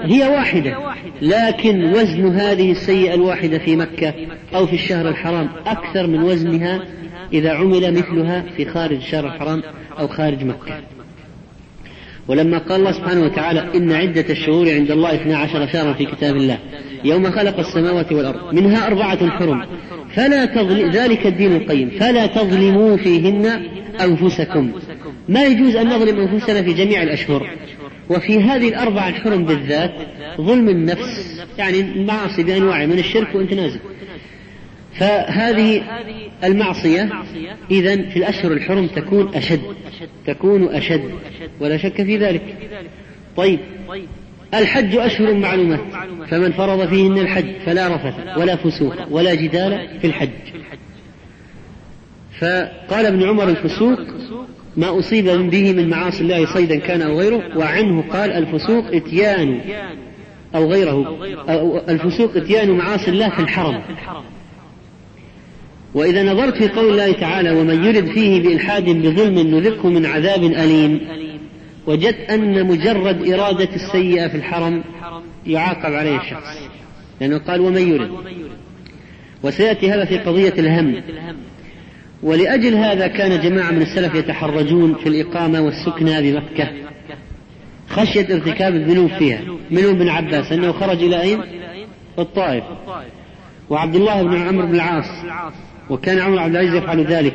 هي واحدة، لكن وزن هذه السيئة الواحدة في مكة أو في الشهر الحرام أكثر من وزنها إذا عمل مثلها في خارج الشهر الحرام أو خارج مكة. ولما قال الله سبحانه وتعالى إن عدة الشهور عند الله 12 شهرا في كتاب الله يوم خلق السماوات والأرض منها 4 حرم ذلك الدين القيم فلا تظلموا فيهن أنفسكم. ما يجوز أن نظلم أنفسنا في جميع الأشهر، وفي هذه 4 الحرم بالذات ظلم النفس، يعني المعاصي بأنواع من الشرك وانت نازل. فهذه المعصية إذن في الأشهر الحرم تكون أشد ولا شك في ذلك. طيب، الحج أشهر معلومات، فمن فرض فيهن الحج فلا رفث ولا فسوق ولا جدال في الحج. فقال ابن عمر الفسوق ما أصيب به من معاصي الله صيدا كان أو غيره، وعنه قال الفسوق اتيان أو غيره، الفسوق اتيان معاصي الله في الحرم. وإذا نظرت في قول الله تعالى ومن يرد فيه بإلحاد بظلم نذقه من عذاب أليم، وجدت أن مجرد إرادة السيئة في الحرم يعاقب عليه الشخص، لأنه قال ومن يرد، وسيأتي هذا في قضية الهم. ولأجل هذا كان جماعة من السلف يتحرجون في الإقامة والسكنى بمكة خشية ارتكاب الذنوب فيها، منهم ابن عباس أنه خرج إلى أين؟ الطائف، وعبد الله بن عمرو بن العاص، وكان عمر عبد العزيز يفعل ذلك.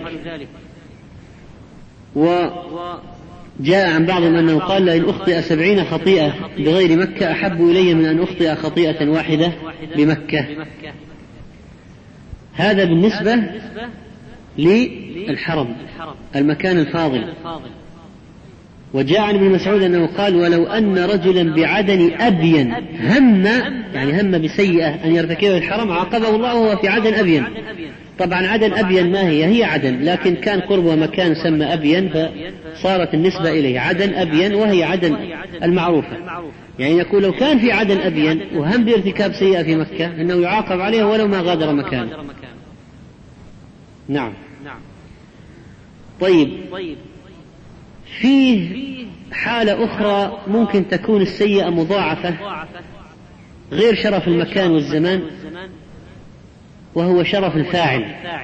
وجاء عن بعضهم أنه قال لئن أخطئ 70 خطيئة بغير مكة أحب إلي من أن أخطئ خطيئة واحدة بمكة. هذا بالنسبة للحرم المكان الفاضل. وجاء عن ابن مسعود أنه قال ولو أن رجلا بعدن أبين هم بسيئة أن يرتكبها الحرم عاقبه الله وهو في عدن أبين. طبعا عدن أبين ما هي عدن، لكن كان قربها مكان سمى أبين فصارت النسبة إليه عدن أبين، وهي عدن المعروفة. يعني يقول لو كان في عدن أبين وهم بارتكاب سيئة في مكة أنه يعاقب عليها ولو ما غادر مكانه. نعم. طيب، فيه حالة أخرى ممكن تكون السيئة مضاعفة غير شرف المكان والزمان، وهو شرف الفاعل.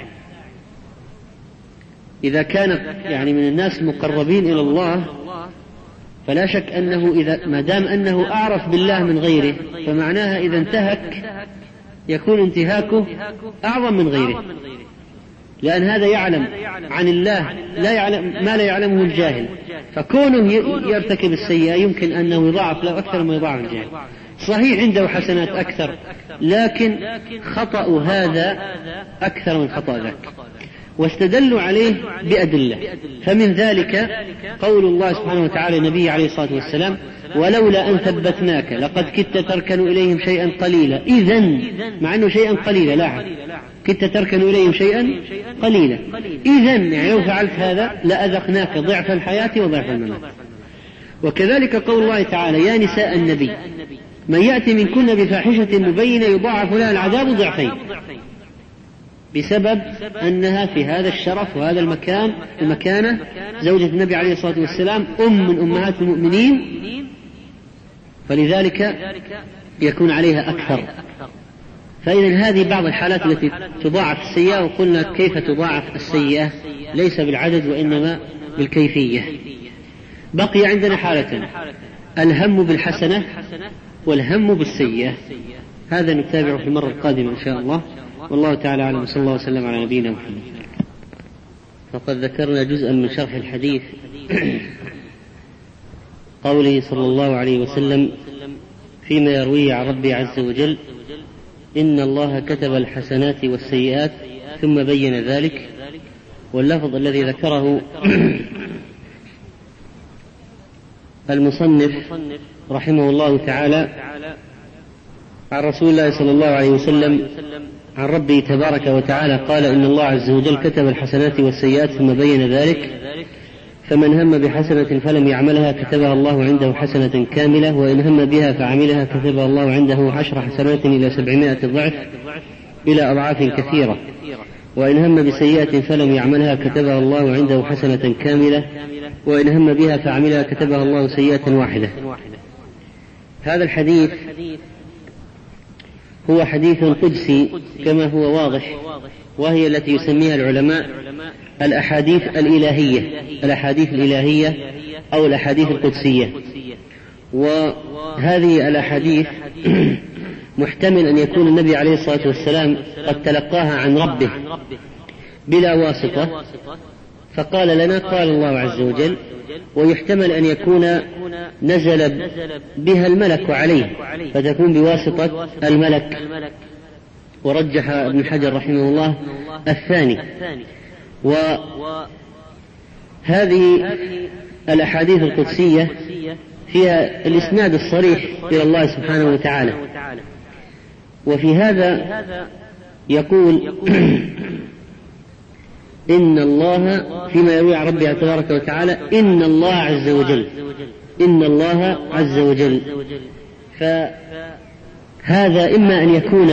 إذا كان يعني من الناس المقربين إلى الله فلا شك أنه إذا ما دام أنه أعرف بالله من غيره فمعناها إذا انتهك يكون انتهاكه أعظم من غيره، لأن هذا يعلم عن الله ما لا يعلمه الجاهل، فكونه يرتكب السيئة يمكن أنه يضاعف له أكثر ما يضاعف الجاهل. صحيح عنده حسنات أكثر، لكن خطأ هذا أكثر من خطأ ذاك، واستدلوا عليه بأدلة. فمن ذلك قول الله سبحانه وتعالى النبي عليه الصلاة والسلام ولولا أن ثبتناك لقد كدت تركن إليهم شيئا قليلا. إذن مع أنه شيئا قليلا، لا كدت تركن إليهم شيئا قليلا، إذن يعني لو فعلت هذا لأذقناك ضعف الحياة وضعف الممات. وكذلك قول الله تعالى يا نساء النبي من يأتي منكن بفاحشة مبينة يضاعف لها العذاب ضعفين، بسبب أنها في هذا الشرف وهذا المكانة زوجة النبي عليه الصلاة والسلام من أمهات المؤمنين، فلذلك يكون عليها أكثر. فإذا هذه بعض الحالات التي تضاعف السيئة، وقلنا كيف تضاعف السيئة ليس بالعدد وإنما بالكيفية. بقي عندنا حالة الهم بالحسنة والهم بالسيئة، هذا نتابعه في المرة القادمة إن شاء الله، والله تعالى أعلم. صلى الله وسلم على نبينا محمد. فقد ذكرنا جزءا من شرح الحديث قوله صلى الله عليه وسلم فيما يرويه عن ربي عز وجل إن الله كتب الحسنات والسيئات ثم بين ذلك. واللفظ الذي ذكره المصنف رحمه الله تعالى عن رسول الله صلى الله عليه وسلم عن ربي تبارك وتعالى قال إن الله عز وجل كتب الحسنات والسيئات ثم بين ذلك، فمن هم بحسنة فلم يعملها كتبها الله عنده حسنة كاملة، وإن هم بها فعملها كتبها الله عنده 10 حسنات إلى 700 ضعف إلى أضعاف كثيرة، وإن هم بسيئة فلم يعملها كتبها الله عنده حسنة كاملة، وإن هم بها فعملها كتبها الله سيئة واحدة. هذا الحديث هو حديث قدسي كما هو واضح، وهي التي يسميها العلماء الأحاديث الإلهية أو الأحاديث القدسية. وهذه الأحاديث محتمل أن يكون النبي عليه الصلاة والسلام قد تلقاها عن ربه بلا واسطة فقال لنا قال الله عز وجل، ويحتمل أن يكون نزل بها الملك عليه فتكون بواسطة الملك، ورجح ابن حجر رحمه الله الثاني. وهذه الأحاديث القدسية فيها الإسناد الصريح إلى الله سبحانه وتعالى، وفي هذا يقول إن الله فيما يروي عن ربه تبارك وتعالى إن الله عز وجل، إن الله عز وجل. فهذا إما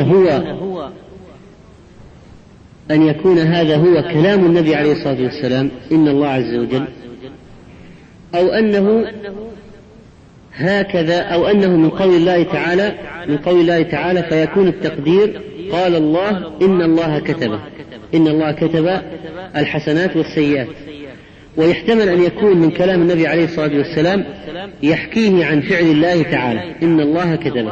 أن يكون هذا هو كلام النبي عليه الصلاة والسلام إن الله عز وجل، أو أنه هكذا، أو أنه من قول الله تعالى فيكون التقدير قال الله إن الله كتب الحسنات والسيئات. ويحتمل أن يكون من كلام النبي عليه الصلاة والسلام يحكيه عن فعل الله تعالى إن الله كتبه.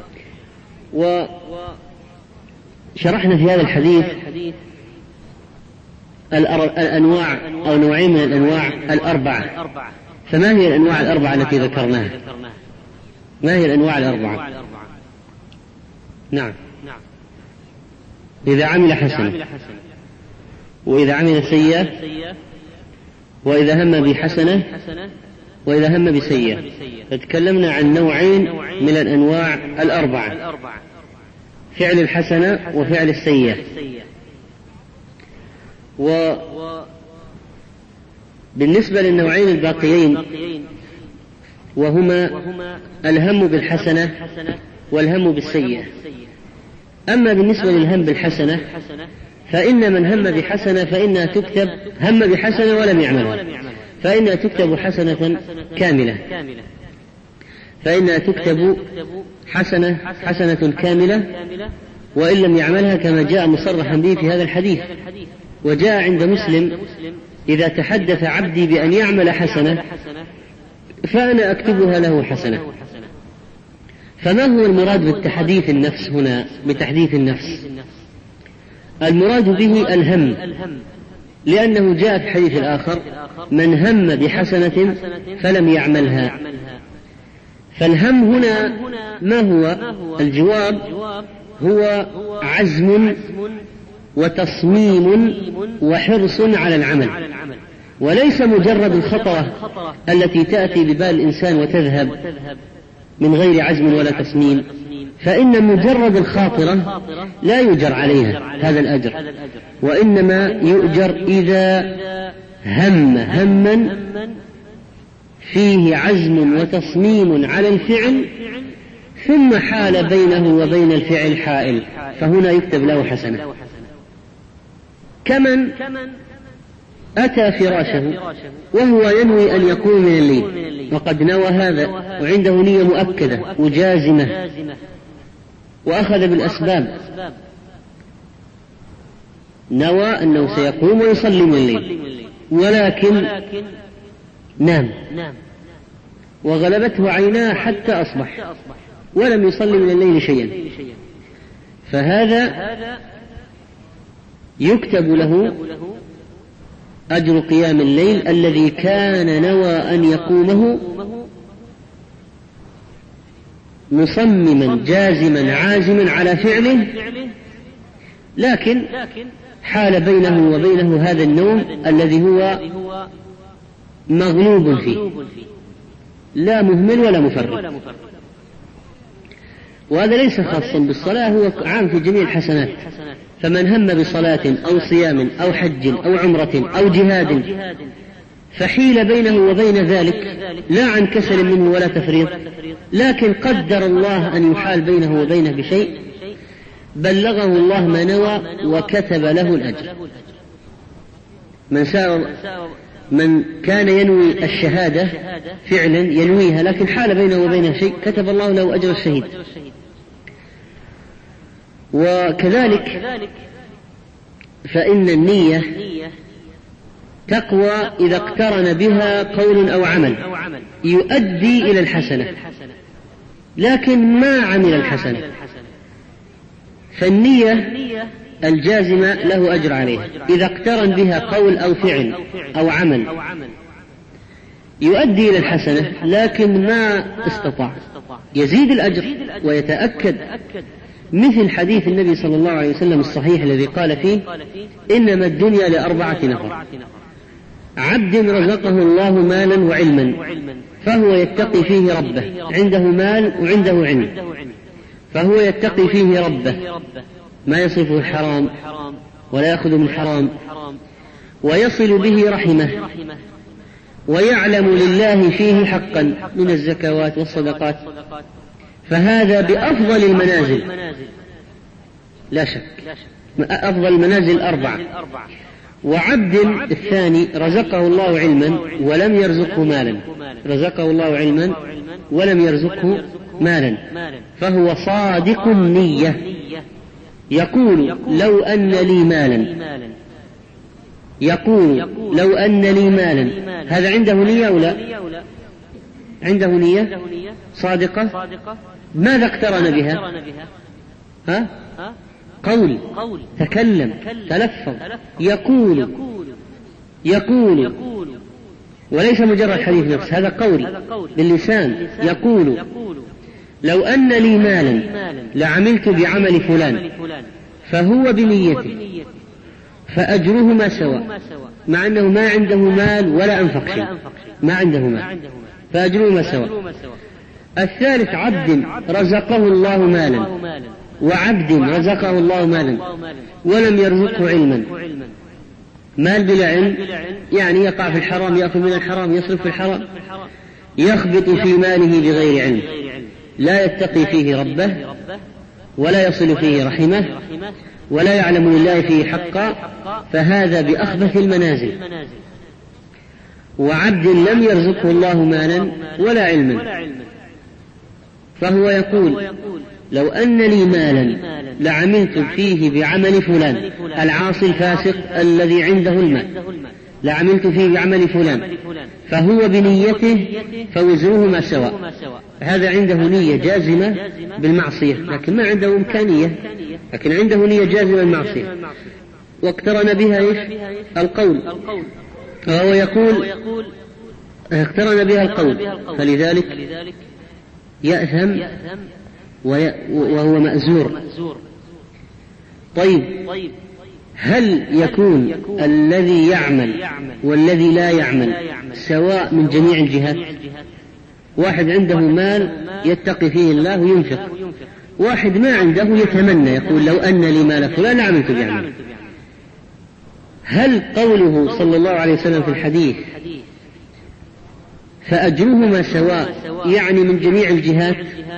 وشرحنا في هذا الحديث الأنواع أو نوعين من الأنواع الأربعة. فما هي الأنواع الأربعة التي ذكرناها؟ ما هي الأنواع الأربعة؟ نعم، إذا عمل حسنة، وإذا عمل سيئة، وإذا هم بحسنة، وإذا هم بسيئة. فتكلمنا عن نوعين من الأنواع الأربعة: فعل الحسنة وفعل السيئة. وبالنسبة للنوعين الباقيين وهما الهم بالحسنة والهم بالسيئة. أما بالنسبة للهم بالحسنة فإن من هم بحسنة فإنها تكتب هم بحسنة ولم يعملها، فإنها تكتب حسنة كاملة وإن لم يعملها، كما جاء مصرحا به في هذا الحديث. وجاء عند مسلم إذا تحدث عبدي بأن يعمل حسنة فأنا أكتبها له حسنة. فما هو المراد بالتحديث النفس هنا؟ بتحديث النفس المراد به الهم، لأنه جاء في الحديث الآخر من هم بحسنة فلم يعملها. فالهم هنا ما هو؟ الجواب هو عزم وتصميم وحرص على العمل، وليس مجرد الخطرة التي تأتي ببال الإنسان وتذهب من غير عزم ولا تصميم. فإن مجرد الخاطرة لا يؤجر عليها هذا الأجر، وإنما يؤجر إذا هما فيه عزم وتصميم على الفعل ثم حال بينه وبين الفعل حائل، فهنا يكتب له حسنة. كمن أتى فراشه وهو ينوي أن يقوم من الليل وقد نوى هذا وعنده نية مؤكدة وجازمة وأخذ بالأسباب، نوى أنه سيقوم ويصلي من الليل، ولكن نام وغلبته عيناه حتى أصبح ولم يصلي من الليل شيئا، فهذا يكتب له أجر قيام الليل الذي كان نوى أن يقومه مصمما جازما عازما على فعله، لكن حال بينه وبينه هذا النوم الذي هو مغلوب فيه، لا مهمل ولا مفرط. وهذا ليس خاصا بالصلاة، هو عام في جميع الحسنات. فمن هم بصلاة أو صيام أو حج أو عمرة أو جهاد فحيل بينه وبين ذلك لا عن كسل منه ولا تفريط، لكن قدر الله أن يحال بينه وبينه بشيء بلغه الله ما نوى وكتب له الأجر. من سار من كان ينوي الشهادة فعلا ينويها لكن حال بينه وبينها شيء كتب الله له أجر الشهيد. وكذلك فإن النية تقوى إذا اقترن بها قول أو عمل يؤدي إلى الحسنة لكن ما عمل الحسنة، فالنية الجازمة له أجر عليها إذا اقترن بها قول أو فعل أو عمل يؤدي إلى الحسنة لكن ما استطاع يزيد الأجر ويتأكد، مثل حديث النبي صلى الله عليه وسلم الصحيح الذي قال فيه إنما الدنيا لأربعة نفر: عبد رزقه الله مالا وعلما فهو يتقي فيه ربه، عنده مال وعنده علم فهو يتقي فيه ربه ما يصرفه الحرام ولا يأخذ من حرام، ويصل به رحمه، ويعلم لله فيه حقا من الزكوات والصدقات، فهذا بأفضل المنازل لا شك، أفضل المنازل 4. وعبد الثاني رزقه الله علما ولم يرزقه مالا، رزقه الله علما ولم يرزقه مالا فهو صادق النية يقول لو أن لي مالا، يقول لو أن لي مالا، هذا عنده نية ولا عنده نية صادقة؟ ماذا اقترن بها؟ ها؟ قول، تكلم، تلفظ، يقول وليس مجرد حديث نفس، هذا قول باللسان يقول لو أن لي مالا لعملت بعمل فلان فهو بنيته فأجرهما سواء، مع أنه ما عنده مال ولا أنفق شيء، ما عنده مال فأجرهما سواء. الثالث عبد رزقه الله مالا وعبد رزقه الله مالا ولم يرزقه علما، مال بلا علم يعني يقع في الحرام، يأخذ من الحرام، يصرف في الحرام، يخبط في ماله بغير علم، لا يتقي فيه ربه ولا يصل فيه رحمه ولا يعلم لله فيه حقا، فهذا بأخبث المنازل. وعبد لم يرزقه الله مالا ولا علما فهو يقول لو أن لي مالا لعملت فيه بعمل فلان، العاصي الفاسق الذي عنده المال لعملت فيه بعمل فلان فهو بنيته فوزرهما سواء، هذا عنده نية جازمة بالمعصية لكن ما عنده إمكانية، لكن عنده نية جازمة بالمعصية واقترن بها إيش؟ القول، وهو يقول اقترن بها القول فلذلك يأثم وهو مأزور. طيب هل يكون الذي يعمل والذي لا يعمل سواء من جميع الجهات؟ واحد عنده مال يتقي فيه الله وينفق، واحد ما عنده يتمنى يقول لو أن لي مال فلان لعملت بعمل. هل قوله صلى الله عليه وسلم في الحديث فأجرهما سواء يعني من جميع الجهات؟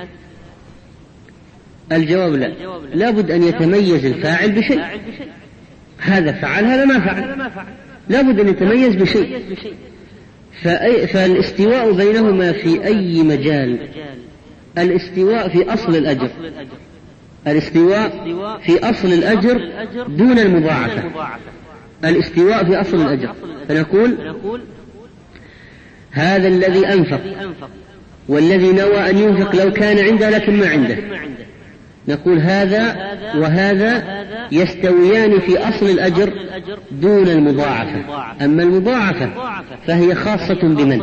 الجواب لا، لابد أن يتميز الفاعل بشيء، هذا فعل هذا ما فعل، لابد أن يتميز بشيء. فالاستواء بينهما في أي مجال، الاستواء في أصل الأجر، الاستواء في أصل الأجر دون المضاعفة، الاستواء في أصل الأجر. فنقول هذا الذي أنفق والذي نوى أن ينفق لو كان عنده لكن ما عنده، نقول هذا وهذا يستويان في أصل الأجر دون المضاعفة. أما المضاعفة فهي خاصة بمن؟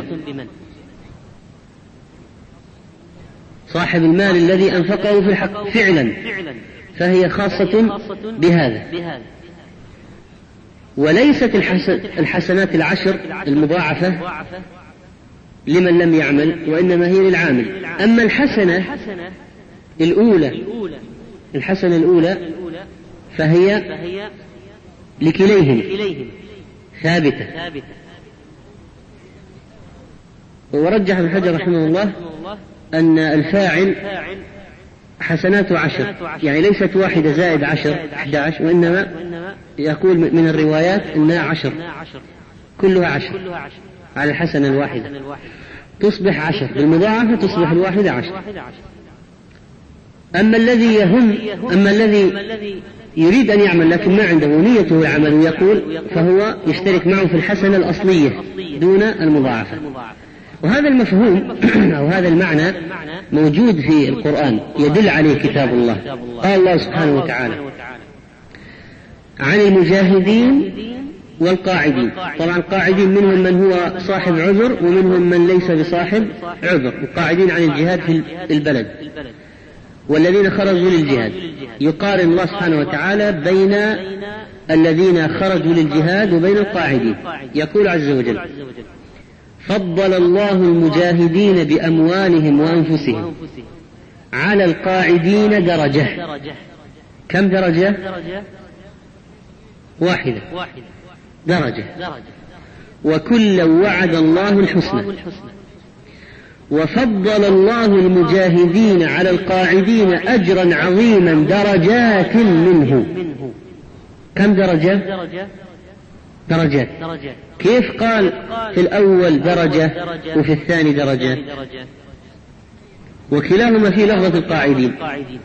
صاحب المال الذي أنفقه في الحق فعلا، فهي خاصة بهذا. وليست الحسنات العشر المضاعفة لمن لم يعمل وإنما هي للعامل. أما الحسنة الأولى فهي لكليهم ثابتة. ورجح ابن حجر رحمه الله أن الفاعل حسنات 10، يعني ليست 1 زائد 10 11، وإنما يقول من الروايات إنها 10، كلها 10 على الحسنة الواحدة، تصبح 10 بالمضاعفة، تصبح الواحدة 10. أما الذي يريد أن يعمل لكن ما عنده نيته العمل ويقول، فهو يشترك معه في الحسنة الأصلية دون المضاعفة. وهذا المفهوم أو هذا المعنى موجود في القرآن، يدل عليه كتاب الله. قال الله سبحانه وتعالى عن المجاهدين والقاعدين. طبعا القاعدين منهم من هو صاحب عذر ومنهم من ليس بصاحب عذر. القاعدين عن الجهاد في البلد والذين خرجوا للجهاد. يقارن الله سبحانه وتعالى بين الذين خرجوا للجهاد وبين القاعدين. يقول عز وجل: فضل الله المجاهدين بأموالهم وأنفسهم على القاعدين درجة. كم درجة؟ واحدة درجة. وكلا وعد الله الحسنى. وفضل الله المجاهدين على القاعدين أجرا عظيما درجات منه. كم درجة؟ درجات. كيف قال في الأول درجة وفي الثاني درجة؟ وكلاهما في لفظة القاعدين.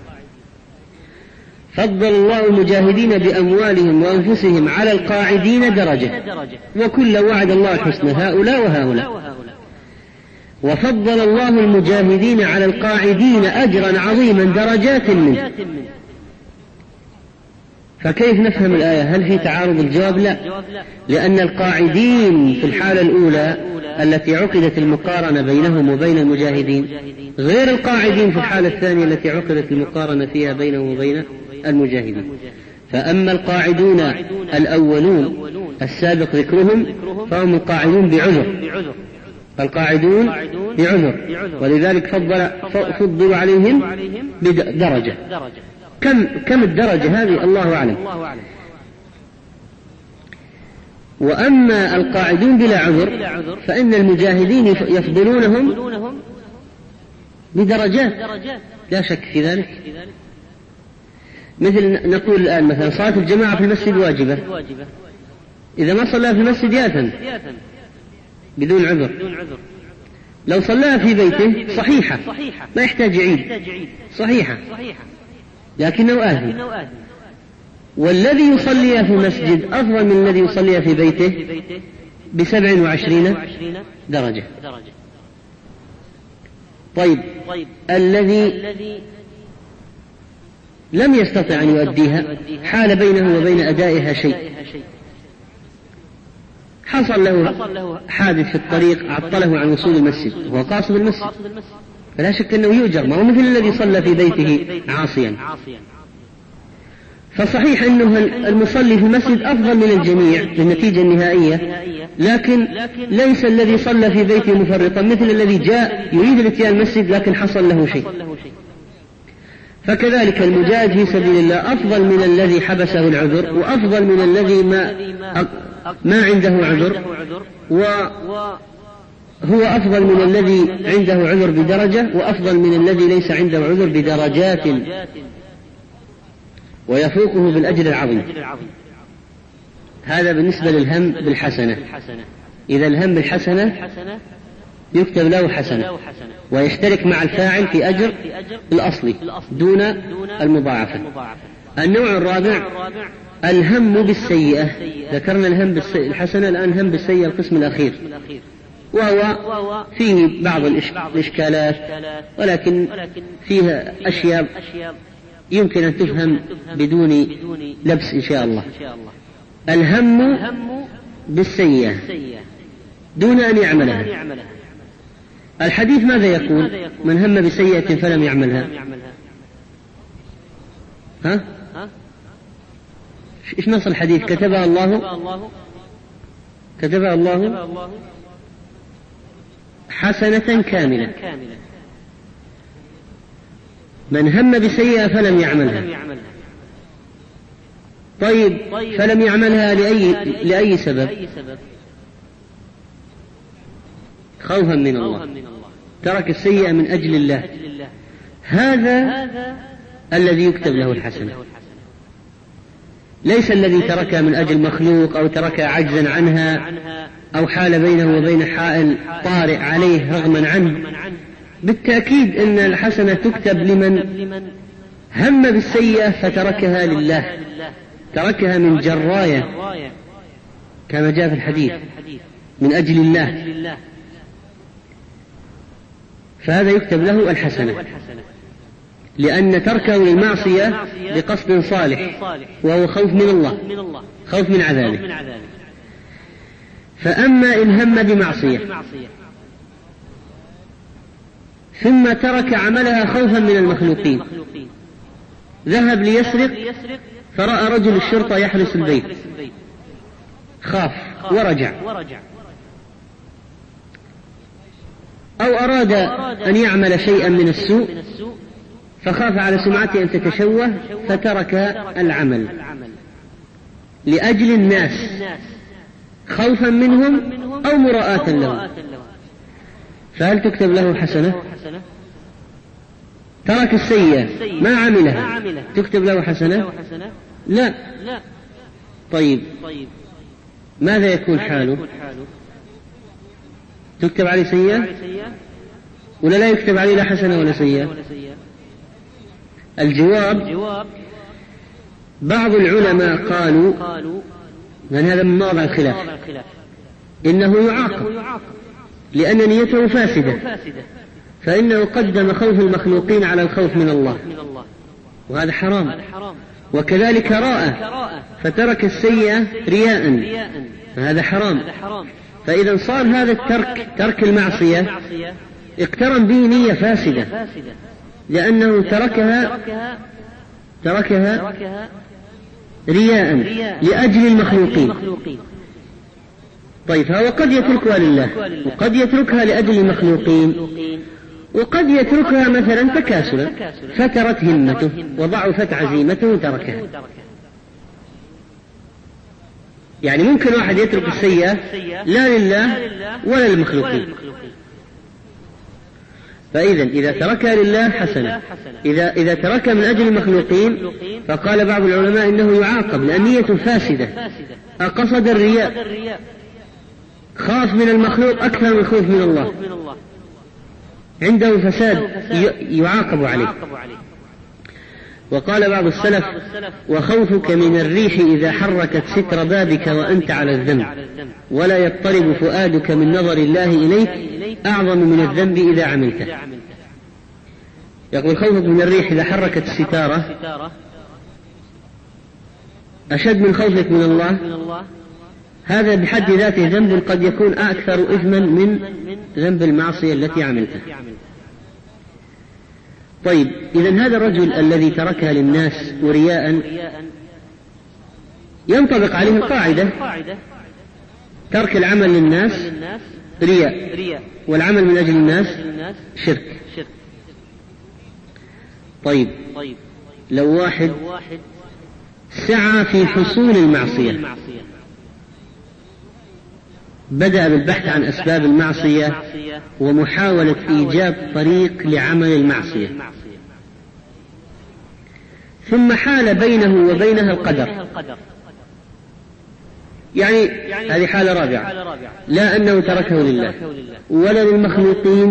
فضل الله المجاهدين بأموالهم وأنفسهم على القاعدين درجة، وكل وعد الله الحسنى هؤلاء وهؤلاء. وفضل الله المجاهدين على القاعدين أجرا عظيما درجات منه. فكيف نفهم الآية؟ هل في تعارض؟ الجواب لا، لأن القاعدين في الحالة الأولى التي عقدت المقارنة بينهم وبين المجاهدين غير القاعدين في الحالة الثانية التي عقدت المقارنة فيها بينهم وبين المجاهدين. فأما القاعدون الأولون السابق ذكرهم فهم القاعدون بعذر، القاعدون بعذر، ولذلك فضلوا عليهم بدرجة. كم الدرجة هذه الله أعلم. وأما القاعدون بلا عذر فإن المجاهدين يفضلونهم بدرجات لا شك في ذلك. مثل نقول الآن مثلا صلاة الجماعة في المسجد واجبة، إذا ما صلى في المسجد يأثم بدون عذر. لو صلاها في بيته صحيحة ما يحتاج يعيد، صحيحة لكنه آثم. والذي يصلي في المسجد أفضل من الذي يصلي في بيته ب27 درجة. طيب الذي لم يستطع أن يؤديها حال بينه وبين أدائها شيء، حصل له حادث في الطريق عطله عن وصول المسجد وهو قاصد المسجد، فلا شك أنه يؤجر، ما هو مثل الذي صلى في بيته عاصيا. فصحيح أنه المصلي في المسجد أفضل من الجميع للنتيجة النهائية، لكن ليس الذي صلى في بيته مفرطا مثل الذي جاء يريد الاتيان المسجد لكن حصل له شيء. فكذلك المجاهد في سبيل الله أفضل من الذي حبسه العذر، وأفضل من الذي ما عنده عذر، وهو أفضل من الذي عنده عذر بدرجة، وأفضل من الذي ليس عنده عذر بدرجات، ويفوقه بالأجر العظيم. هذا بالنسبة للهم بالحسنة. إذا الهم بالحسنة يكتب له حسنة ويشترك مع الفاعل في أجر الأصلي دون المضاعفة. النوع الرابع الهم بالسيئة. ذكرنا الهم بالحسنة، الآن هم بالسيئة القسم الأخير، وهو فيه بعض الإشكالات ولكن فيها أشياء يمكن أن تفهم بدون لبس إن شاء الله. الهم بالسيئة دون أن يعملها. الحديث ماذا يقول؟ من هم بسيئة فلم يعملها. ها؟ إيش نص الحديث؟ كتبها الله حسنة كاملة. من هم بسيئة فلم يعملها. طيب فلم يعملها لأي سبب؟ خوفا من الله، ترك السيئة من أجل الله، هذا الذي يكتب له الحسنة. ليس الذي تركها من أجل مخلوق أو تركها عجزا عنها أو حال بينه وبين حائل طارئ عليه رغما عنه. بالتأكيد أن الحسنة تكتب لمن هم بالسيئة فتركها لله، تركها من جراية كما جاء في الحديث من أجل الله، فهذا يكتب له الحسنة، لأن تركه للمعصية بقصد صالح وهو خوف من الله، خوف من عذابه. فأما إن هم بمعصية ثم ترك عملها خوفا من المخلوقين، ذهب ليسرق فرأى رجل الشرطة يحرس البيت، خاف ورجع، أو أراد أن يعمل شيئا من السوء فخاف على سمعته أن تتشوه فترك العمل لأجل الناس خوفا منهم أو مراءة لهم، فهل تكتب له حسنة؟ ترك السيئة ما عملها تكتب له حسنة؟ لا. طيب ماذا يكون حاله؟ تكتب عليه سيئة ولا لا يكتب عليه لا حسنة ولا سيئة؟ الجواب بعض العلماء قالوا، لأن هذا من موضع الخلاف، إنه يعاقب لأن نيته فاسدة، فإنه قدم خوف المخلوقين على الخوف من الله، وهذا حرام. وكذلك راء فترك السيئة رياء، فهذا حرام. فإذا صار هذا الترك، ترك المعصية، اقترن به نية فاسدة، لأنه تركها رياء لأجل المخلوقين. طيب فهو قد يتركها لله وقد يتركها لأجل المخلوقين، وقد يتركها مثلا تكاسلا، فترت همته وضعفت عزيمته وتركها. يعني ممكن واحد يترك السيئة لا لله ولا للمخلوقين. فإذا إذا تركها لله حسنة، إذا تركها من أجل المخلوقين فقال بعض العلماء إنه يعاقب لأن نيته فاسدة، قصد الرياء، خاف من المخلوق أكثر من خوف من الله، عنده فساد يعاقب عليه. وقال بعض السلف: وخوفك من الريح إذا حركت ستر بابك وأنت على الذنب، ولا يضطرب فؤادك من نظر الله إليك أعظم من الذنب إذا عملته. يقول خوفك من الريح إذا حركت الستارة أشد من خوفك من الله، هذا بحد ذاته ذنب قد يكون أكثر إثما من ذنب المعصية التي عملتها. طيب إذن هذا الرجل الذي تركها للناس ورياء ينطبق عليه القاعدة: ترك العمل للناس رياء، والعمل من أجل الناس شرك. طيب لو واحد سعى في حصول المعصية، بدأ بالبحث عن أسباب المعصية ومحاولة إيجاد طريق لعمل المعصية، ثم حال بينه وبينها القدر، يعني هذه حالة رابعة، لا أنه تركه لله ولا للمخلوقين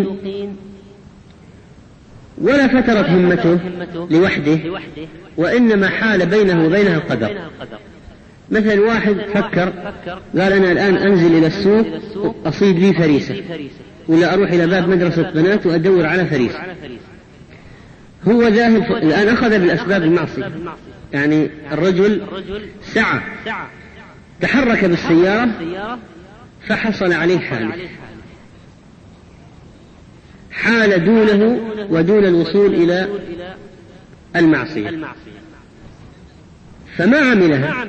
ولا فترت همته لوحده، وإنما حال بينه وبينها القدر. مثل واحد فكر قال: أنا الآن أنزل إلى السوق أصيد لي فريسة، ولا أروح إلى باب مدرسة بنات وأدور على فريسة. هو ذاهب الآن أخذ بالأسباب المعصية، يعني الرجل سعى، تحرك بالسيارة فحصل عليه حال دونه ودون الوصول إلى المعصية فما عملها.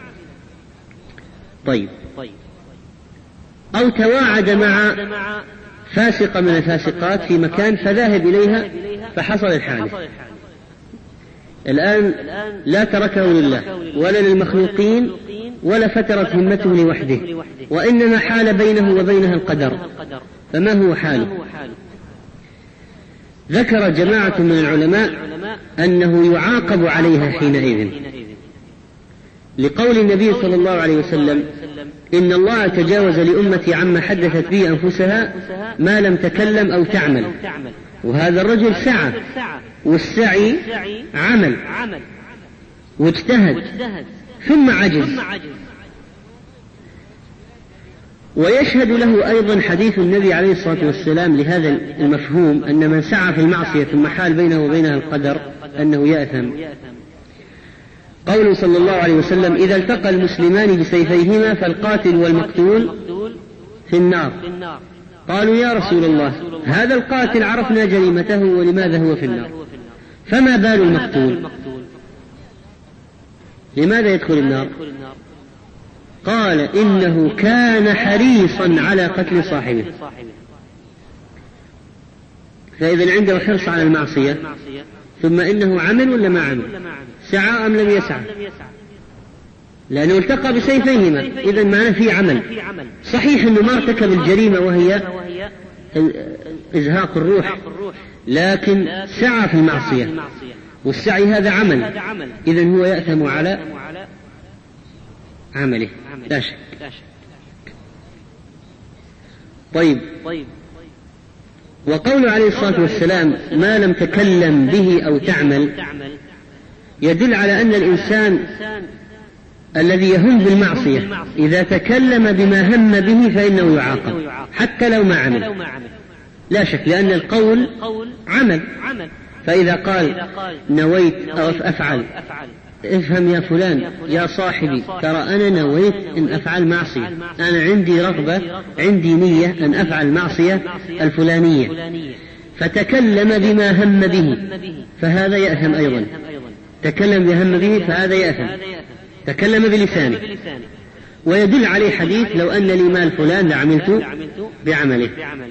طيب أو تواعد مع فاسقة من الفاسقات في مكان فذاهب إليها فحصل الحادث. الآن لا تركه لله ولا للمخلوقين ولا فترت همته لوحده، وإنما حال بينه وبينها القدر، فما هو حاله؟ ذكر جماعة من العلماء أنه يعاقب عليها حينئذ، لقول النبي صلى الله عليه وسلم: إن الله تجاوز لأمتي عما حدثت به أنفسها ما لم تكلم أو تعمل. وهذا الرجل سعى، والسعي عمل، واجتهد ثم عجز. ويشهد له أيضا حديث النبي عليه الصلاة والسلام لهذا المفهوم، أن من سعى في المعصية ثم حال بينه وبينها القدر أنه يأثم. قوله صلى الله عليه وسلم: إذا التقى المسلمان بسيفيهما فالقاتل والمقتول في النار. قالوا: يا رسول الله، هذا القاتل عرفنا جريمته ولماذا هو في النار، فما بال المقتول؟ لماذا يدخل النار؟ قال: إنه كان حريصا على قتل صاحبه. فإذا عنده حرص على المعصية، ثم إنه عمل ولا ما عمل؟ سعى أم لم يسعى؟ لأنه التقى بسيفيهما، إذن معناه في عمل. صحيح أنه ما ارتكب الجريمة وهي إزهاق الروح، لكن سعى في المعصية، والسعي هذا عمل، إذن هو يأثم على عمله لا شك. طيب، وقول عليه الصلاة والسلام: ما لم تكلم به أو تعمل، يدل على أن الإنسان الذي يهم بالمعصية إذا تكلم بما هم به فإنه يعاقب حتى لو ما عمل، لا شك، لأن القول عمل. فإذا قال: نويت أو أفعل، افهم يا فلان يا صاحبي، ترى أنا نويت أن أفعل معصية، أنا عندي رغبة، عندي نية أن أفعل معصية الفلانية، فتكلم بما هم به فهذا يأثم أيضا. تكلم بما هم به فهذا يأثم، تكلم بلسانه. ويدل عليه حديث: لو أن لي مال فلان لعملت بعمله.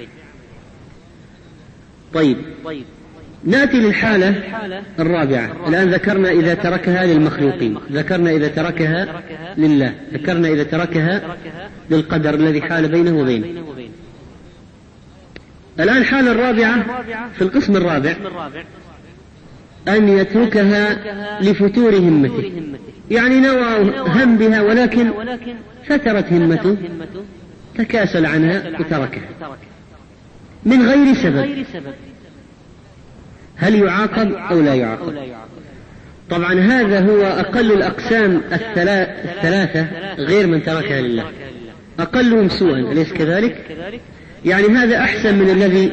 طيب، نأتي للحالة الرابعة. الآن ذكرنا إذا تركها للمخلوقين، ذكرنا إذا تركها لله، ذكرنا إذا تركها للقدر الذي حال بينه وبينه. الآن الحالة الرابعة في القسم الرابع، أن يتركها لفتور همته، يعني نوى هم بها ولكن فترت همته، تكاسل عنها وتركها من غير سبب. هل يعاقب أو لا يعاقب؟ طبعا هذا هو أقل الأقسام الثلاثة غير من تركها لله، أقلهم سوءا، أليس كذلك؟ يعني هذا أحسن من الذي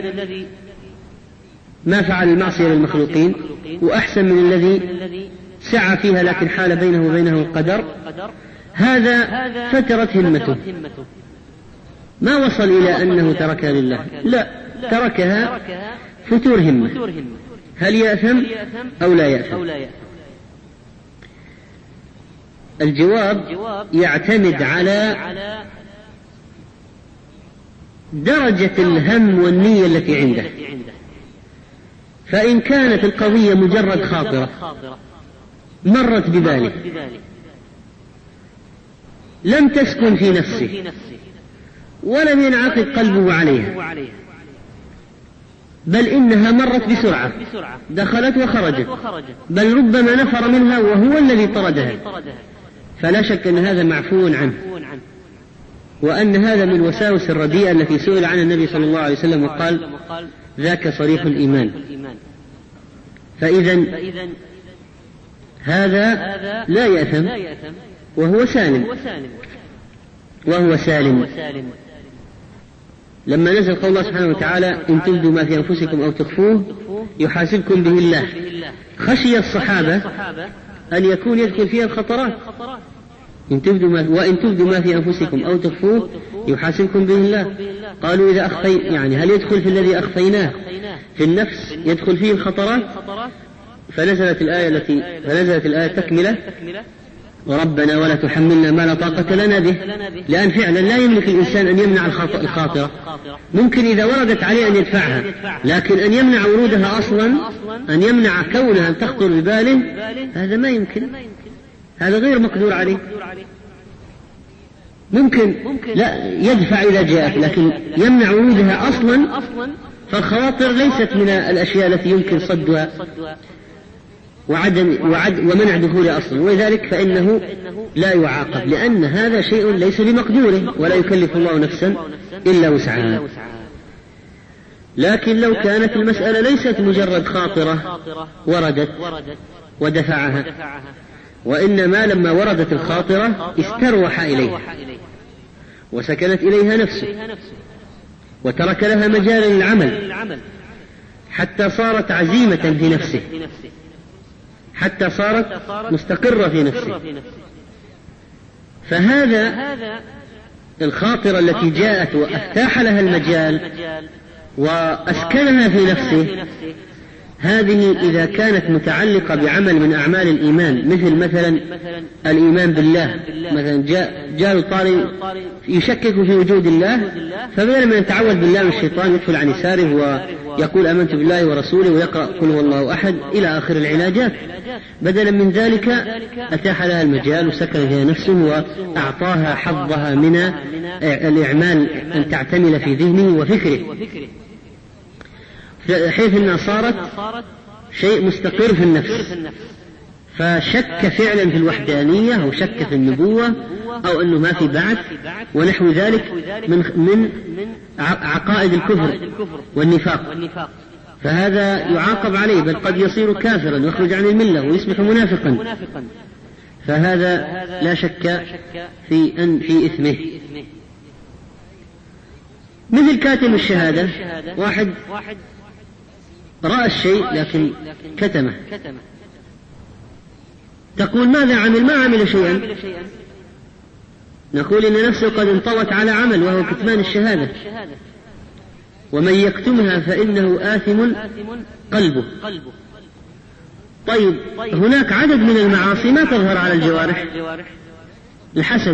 ما فعل المعصية للمخلوقين، وأحسن من الذي سعى فيها لكن حال بينه وبينه القدر. هذا فترت همته، ما وصل إلى أنه تركها لله، لا، تركها فتور همة. هل يأثم أو لا يأثم؟ الجواب يعتمد على درجة الهم والنية التي عنده. فإن كانت القضية مجرد خاطرة مرت بباله لم تسكن في نفسه ولم ينعقد قلبه عليها، بل إنها مرت بسرعة، دخلت وخرجت، بل ربما نفر منها وهو الذي طردها، فلا شك أن هذا معفو عنه، وأن هذا من الوساوس الرديئة التي سئل عنها النبي صلى الله عليه وسلم وقال: ذاك صريح الإيمان. فإذا هذا لا يأثم وهو سالم. لما نزل قول الله سبحانه وتعالى: إن تبدوا ما في أنفسكم أو تخفوه يحاسبكم به الله، خشي الصحابة أن يكون يدخل فيها الخطرات. وإن تبدوا ما في أنفسكم أو تخفوه يحاسبكم به الله. قالوا: إذا يعني هل يدخل في الذي أخفيناه في النفس يدخل فيه الخطرات؟ فنزلت الآية تكملة: وربنا ولا تحملنا ما لا طاقة لنا به. لأن فعلا لا يملك الإنسان أن يمنع الخاطرة، ممكن إذا وردت عليه أن يدفعها، لكن أن يمنع ورودها أصلا، أن يمنع كونها أن تخطر بباله، هذا ما يمكن، هذا غير مقدور عليه. ممكن لا يدفع إذا جاءت، لكن يمنع ورودها أصلا، فالخواطر ليست من الأشياء التي يمكن صدها. ومنع دخوله أصلا، ولذلك فإنه لا يعاقب، لأن هذا شيء ليس بمقدوره، ولا يكلف الله نفسا إلا وسعها. لكن لو كانت المسألة ليست مجرد خاطرة وردت ودفعها، وإنما لما وردت الخاطرة استروح إليها وسكنت إليها نفسه وترك لها مجال للعمل حتى صارت عزيمة في نفسه، حتى صارت مستقرة في نفسه، فهذا الخاطرة التي جاءت وأفتاح لها المجال وأسكنها في نفسه، هذه إذا كانت متعلقة بعمل من أعمال الإيمان، مثلا الإيمان بالله، مثلا جاء طارئ يشكك في وجود الله، فبدل من يتعوذ بالله من الشيطان يدخل عن يساره ويقول آمنت بالله ورسوله ويقرأ قل هو الله أحد إلى آخر العلاجات، بدلا من ذلك أتاح لها المجال وسكن فيها نفسه وأعطاها حظها من الإعمال أن تعتمل في ذهنه وفكره، حيث أنها صارت شيء مستقر في النفس، فشك فعلا في الوحدانية أو شك في النبوة أو أنه ما في بعث ونحو ذلك من عقائد الكفر والنفاق، فهذا يعاقب عليه، بل قد يصير كافرا ويخرج عن الملة ويصبح منافقا، فهذا لا شك في إثمه. مثل كاتم الشهادة، واحد رأى الشيء لكن كتمه، تقول ماذا عمل؟ ما عمل شيئا، نقول إن نفسه قد انطوت على عمل وهو كتمان الشهادة، ومن يكتمها فإنه آثم قلبه. طيب هناك عدد من المعاصي ما تظهر على الجوارح، الحسد،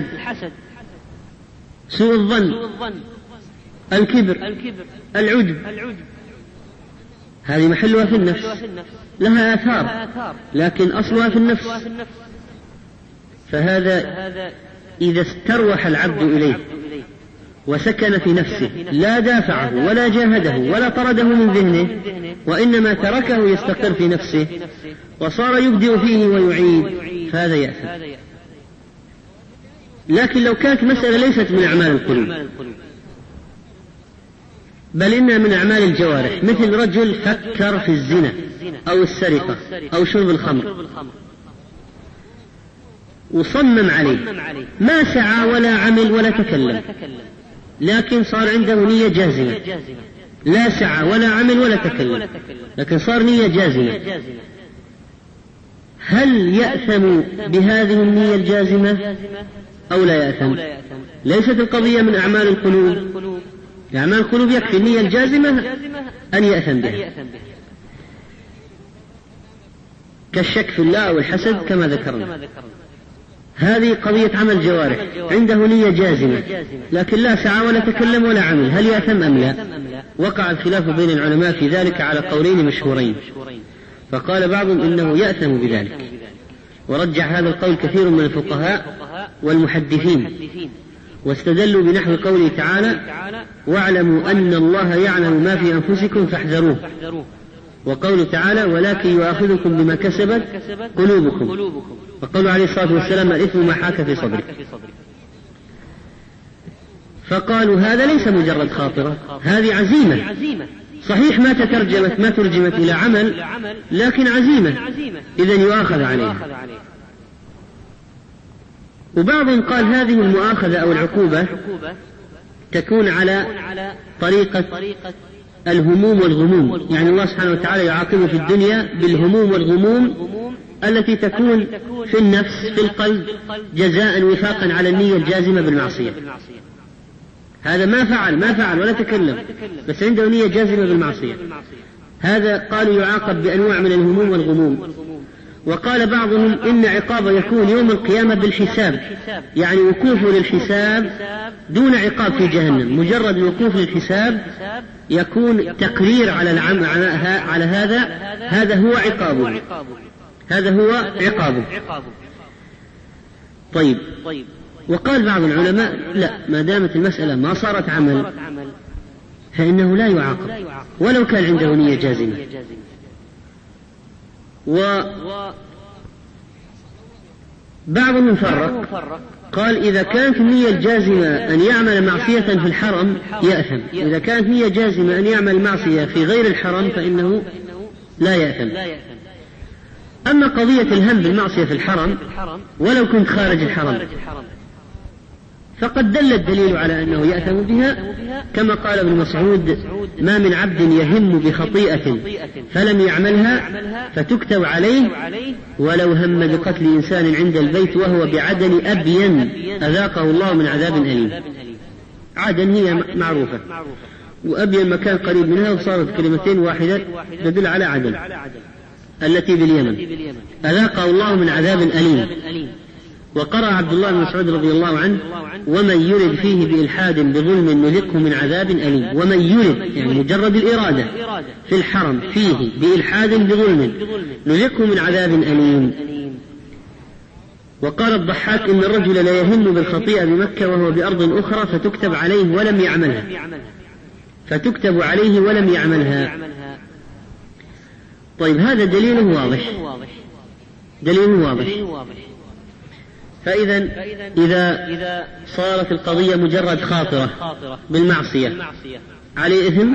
سوء الظن، الكبر، العجب، هذه محلها في النفس، لها آثار لكن أصلها في النفس، فهذا إذا استروح العبد إليه وسكن في نفسه لا دافعه ولا جاهده ولا طرده من ذهنه، وإنما تركه يستقر في نفسه وصار يبدئ فيه ويعيد، فهذا يأثم. لكن لو كانت مسألة ليست من أعمال القلوب بل إنها من أعمال الجوارح، مثل رجل فكر في الزنا أو السرقة أو شرب الخمر وصمم عليه، ما سعى ولا عمل ولا تكلم، لكن صار عنده نية جازمة، لا سعى ولا عمل ولا تكلم لكن صار نية جازمة، هل يأثم بهذه النية الجازمة أو لا يأثم؟ ليست القضية من أعمال القلوب، أعمال القلوب يكفي النية الجازمة أن يأثم بها، كالشك في الله والحسد كما ذكرنا. هذه قضية عمل جوارح، عنده نية جازمة لكن لا سعى ولا تكلم ولا عمل، هل يأثم أم لا؟ وقع الخلاف بين العلماء في ذلك على قولين مشهورين، فقال بعضهم إنه يأثم بذلك، ورجع هذا القول كثير من الفقهاء والمحدثين، واستدلوا بنحو قوله تعالى واعلموا أن الله يعلم ما في أنفسكم فاحذروه، وقوله تعالى ولكن يؤاخذكم بما كسبت قلوبكم، وقوله عليه الصلاة والسلام الإثم ما حاك في صدرك. فقالوا هذا ليس مجرد خاطرة، هذه عزيمة، صحيح ما ترجمت إلى عمل لكن عزيمة، إذن يؤاخذ عليها. وبعضهم قال هذه المؤاخذة أو العقوبة تكون على طريقة الهموم والغموم، يعني الله سبحانه وتعالى يعاقبه في الدنيا بالهموم والغموم التي تكون في النفس في القلب جزاء وفاقا على النية الجازمة بالمعصية. هذا ما فعل ولا تكلم بس عنده نية جازمة بالمعصية، هذا قالوا يعاقب بأنواع من الهموم والغموم. وقال بعضهم إن عقابه يكون يوم القيامة بالحساب، يعني وقوفه للحساب دون عقاب في جهنم، مجرد الوقوف للحساب يكون تقرير على هذا هو عقابه، هذا هو عقابه. طيب، وقال بعض العلماء لا، ما دامت المسألة ما صارت عمل فإنه لا يعاقب ولو كان عنده نية جازمة، وبعضهم فرق قال إذا كانت النية الجازمة أن يعمل معصية في الحرم يأثم، إذا كانت نية جازمة أن يعمل معصية في غير الحرم فإنه لا يأثم. أما قضية الهم بالمعصية في الحرم ولو كنت خارج الحرم فقد دل الدليل على أنه يأثم بها، كما قال ابن مسعود: ما من عبد يهم بخطيئة فلم يعملها فتكتب عليه ولو هم بقتل إنسان عند البيت وهو بعدن أبين أذاقه الله من عذاب أليم. عدن هي معروفة، وأبين مكان قريب منها، وصارت كلمتين واحدة تدل على عدن التي باليمن، أذاقه الله من عذاب أليم. وقرأ عبد الله بن مسعود رضي الله عنه: ومن يرد فيه بإلحاد بظلم نذقه من عذاب أليم. ومن يرد يعني مجرد الإرادة في الحرم فيه بإلحاد بظلم نذقه من عذاب أليم. وقال الضحاك: إن الرجل لا يهم بالخطيئة بمكة وهو بأرض أخرى فتكتب عليه ولم يعملها، فتكتب عليه ولم يعملها. طيب، هذا دليل واضح، دليل واضح. فإذا إذا صارت القضية مجرد خاطرة بالمعصية عليه إثم؟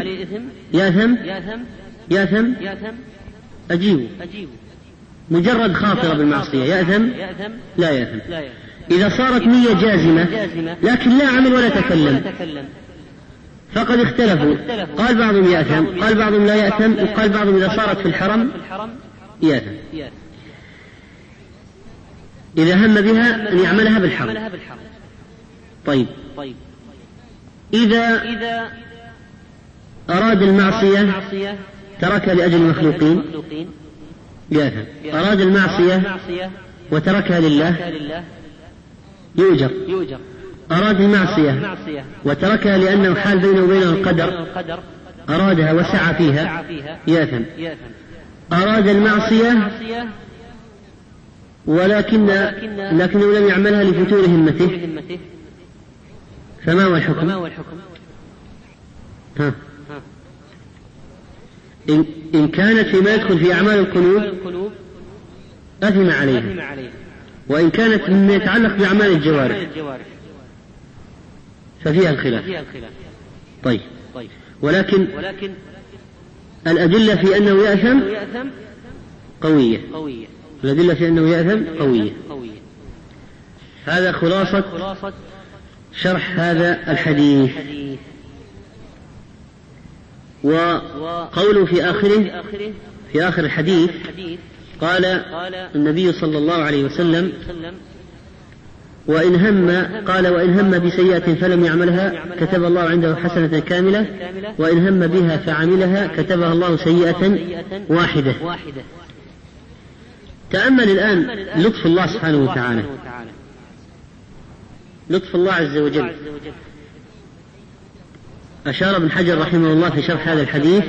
يأثم؟ أجيب. مجرد خاطرة بالمعصية يأثم؟ لا يأثم. إذا صارت نية جازمة لكن لا عمل ولا تكلم فقد اختلفوا، قال بعضهم يأثم، قال بعضهم لا يأثم، وقال بعضهم إذا صارت في الحرم يأثم إذا هم بها أن يعملها بالحرم. طيب، إذا أراد المعصية تركها لأجل المخلوقين يأثم، أراد المعصية وتركها لله يؤجر، أراد المعصية وتركها لأنه حال بينه وبينه القدر، أرادها وسعى فيها يأثم. أراد المعصية لكنه لم يعملها لفتور همته، فما هو الحكم؟ إن كانت فيما يدخل في أعمال القلوب أثم عليها، وإن كانت مما يتعلق بأعمال الجوارح ففيها الخلاف. طيب، ولكن الأدلة في أنه يأثم قوية، الأدلة في أنه يأثم قوية. هذا خلاصة شرح هذا الحديث. وقوله في آخر الحديث قال النبي صلى الله عليه وسلم: وإن هم بسيئة فلم يعملها كتب الله عنده حسنة كاملة، وإن هم بها فعملها كتبها الله سيئة واحدة. تأمل الآن لطف الله سبحانه وتعالى، لطف الله عز وجل. أشار ابن حجر رحمه الله في شرح هذا الحديث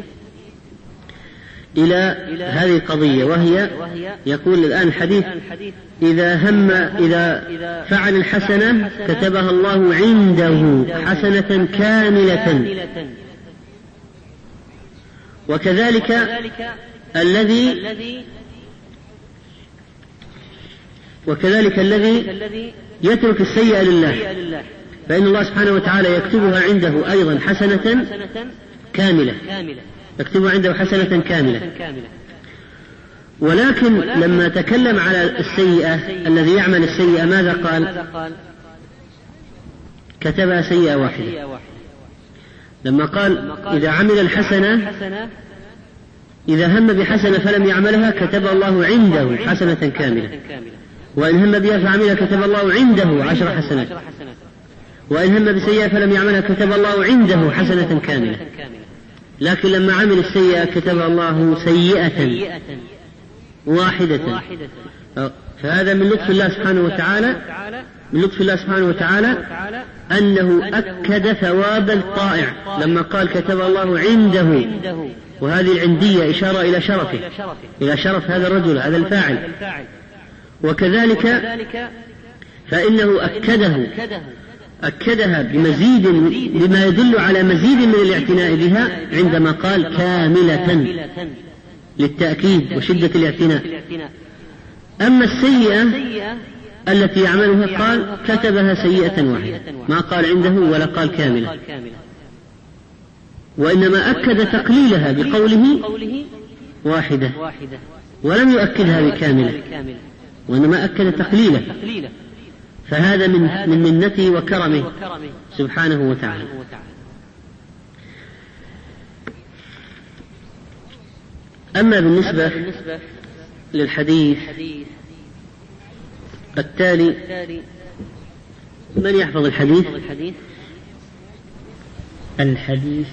إلى هذه القضية، وهي يقول الآن الحديث: إذا فعل الحسنة كتبها الله عنده حسنة كاملة. وكذلك الذي يترك السيئة لله فإن الله سبحانه وتعالى يكتبها عنده أيضا حسنة كاملة، يكتبها عنده حسنة كاملة. ولكن لما تكلم على السيئة، الذي يعمل السيئة ماذا قال؟ كتبها سيئة واحدة. لما قال إذا عمل الحسنة، إذا هم بحسنة فلم يعملها كتب الله عنده حسنة كاملة، وإن هم بها فعملها كتب الله عنده 10 حسنات، وإن هم بسيئة فلم يعملها كتب الله عنده حسنة كاملة. لكن لما عمل السيئة كتب الله سيئة واحدة. فهذا من لطف الله سبحانه وتعالى أنه أكد ثواب الطائع لما قال كتب الله عنده، وهذه العندية إشارة إلى شرفه، إلى شرف هذا الرجل، هذا الفاعل. وكذلك فإنه أكدها بمزيد بما يدل على مزيد من الاعتناء بها عندما قال كاملة. للتأكيد وشدة الاعتناء. أما السيئة التي يعملها قال كتبها سيئة واحدة، ما قال عنده ولا قال كاملة، وإنما أكد تقليلها بقوله واحدة ولم يؤكدها بكاملة، وإنما أكد تقليله، فهذا من منته وكرمه سبحانه وتعالى. أما بالنسبة للحديث التالي، من يحفظ الحديث؟ الحديث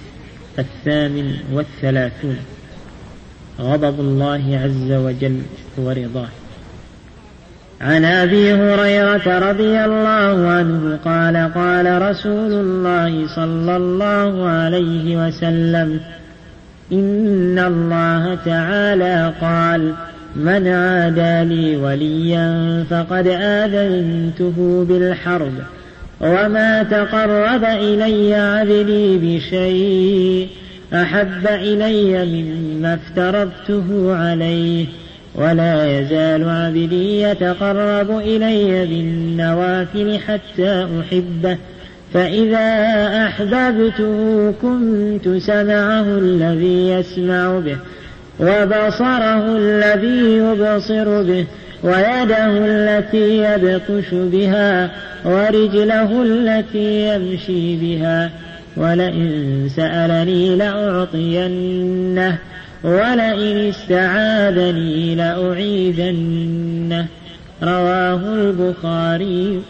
38 غضب الله عز وجل ورضاه. عن أبي هريرة رضي الله عنه قال قال رسول الله صلى الله عليه وسلم: إن الله تعالى قال: من عادى لي وليا فقد آذنته بالحرب، وما تقرب إلي عبدي بشيء أحب إلي مما افترضته عليه، ولا يزال عبدي يتقرب إلي بالنوافل حتى أحبه، فإذا أحببته كنت سمعه الذي يسمع به، وبصره الذي يبصر به، ويده التي يبطش بها، ورجله التي يمشي بها، ولئن سألني لأعطينه، ولئن استعاذني لأعيذنه. رواه البخاري.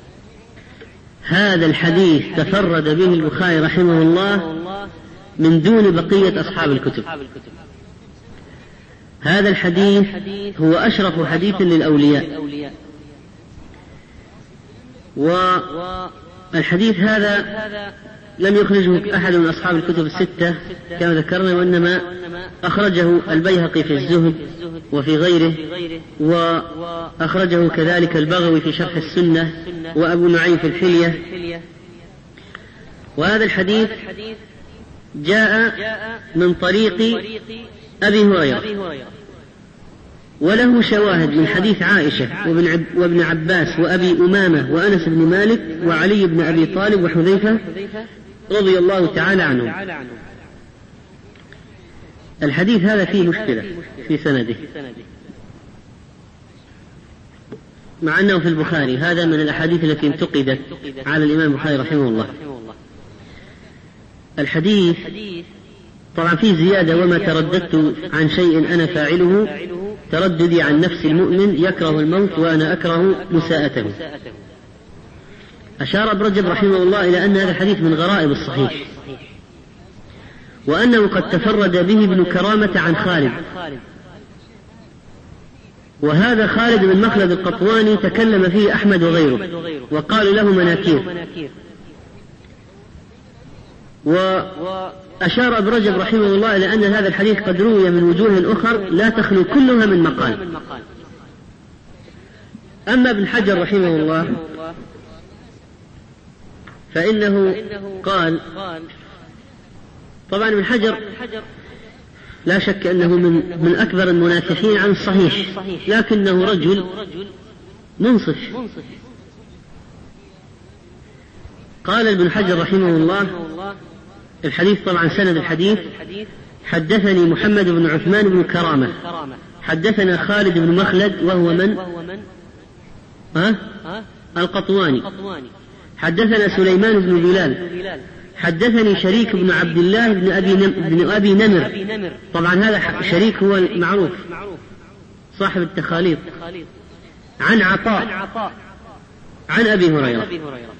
هذا الحديث تفرد به البخاري رحمه الله من دون بقية أصحاب الكتب. هذا الحديث هو أشرف حديث للأولياء، والحديث هذا لم يخرجه أحد من أصحاب الكتب الستة كما ذكرنا، وإنما أخرجه البيهقي في الزهد وفي غيره، وأخرجه كذلك البغوي في شرح السنة، وأبو نعيم في الحلية. وهذا الحديث جاء من طريق أبي هريرة، وله شواهد من حديث عائشة وابن عباس وأبي أمامة وأنس بن مالك وعلي بن أبي طالب وحذيفة رضي الله تعالى عنهم. الحديث هذا فيه مشكلة في سنده، مع أنه في البخاري. هذا من الأحاديث التي انتقدت على الإمام البخاري رحمه الله. الحديث طبعا فيه زيادة: وما ترددت عن شيء أنا فاعله ترددي عن نفس المؤمن يكره الموت وأنا أكره مساءته. أشار ابن رجب رحمه الله إلى أن هذا الحديث من غرائب الصحيح، وأنه قد تفرد به ابن كرامة عن خالد، وهذا خالد بن مخلد القطواني تكلم فيه أحمد وغيره وقالوا له مناكير. وأشار ابن رجب رحمه الله إلى أن هذا الحديث قد روي من وجوه أخر لا تخلو كلها من مقال. أما ابن حجر رحمه الله فإنه قال، طبعا ابن حجر لا شك أنه من أكبر المنافحين عن الصحيح، لكنه رجل منصف. قال ابن حجر رحمه الله: الحديث طبعا سند الحديث: حدثني محمد بن عثمان بن كرامة، حدثنا خالد بن مخلد وهو من؟ القطواني، حدثنا سليمان بن بلال، حدثني شريك بن عبد الله بن أبي نمر. طبعا هذا شريك هو المعروف صاحب التخاليط، عن عطاء عن أبي هريرة.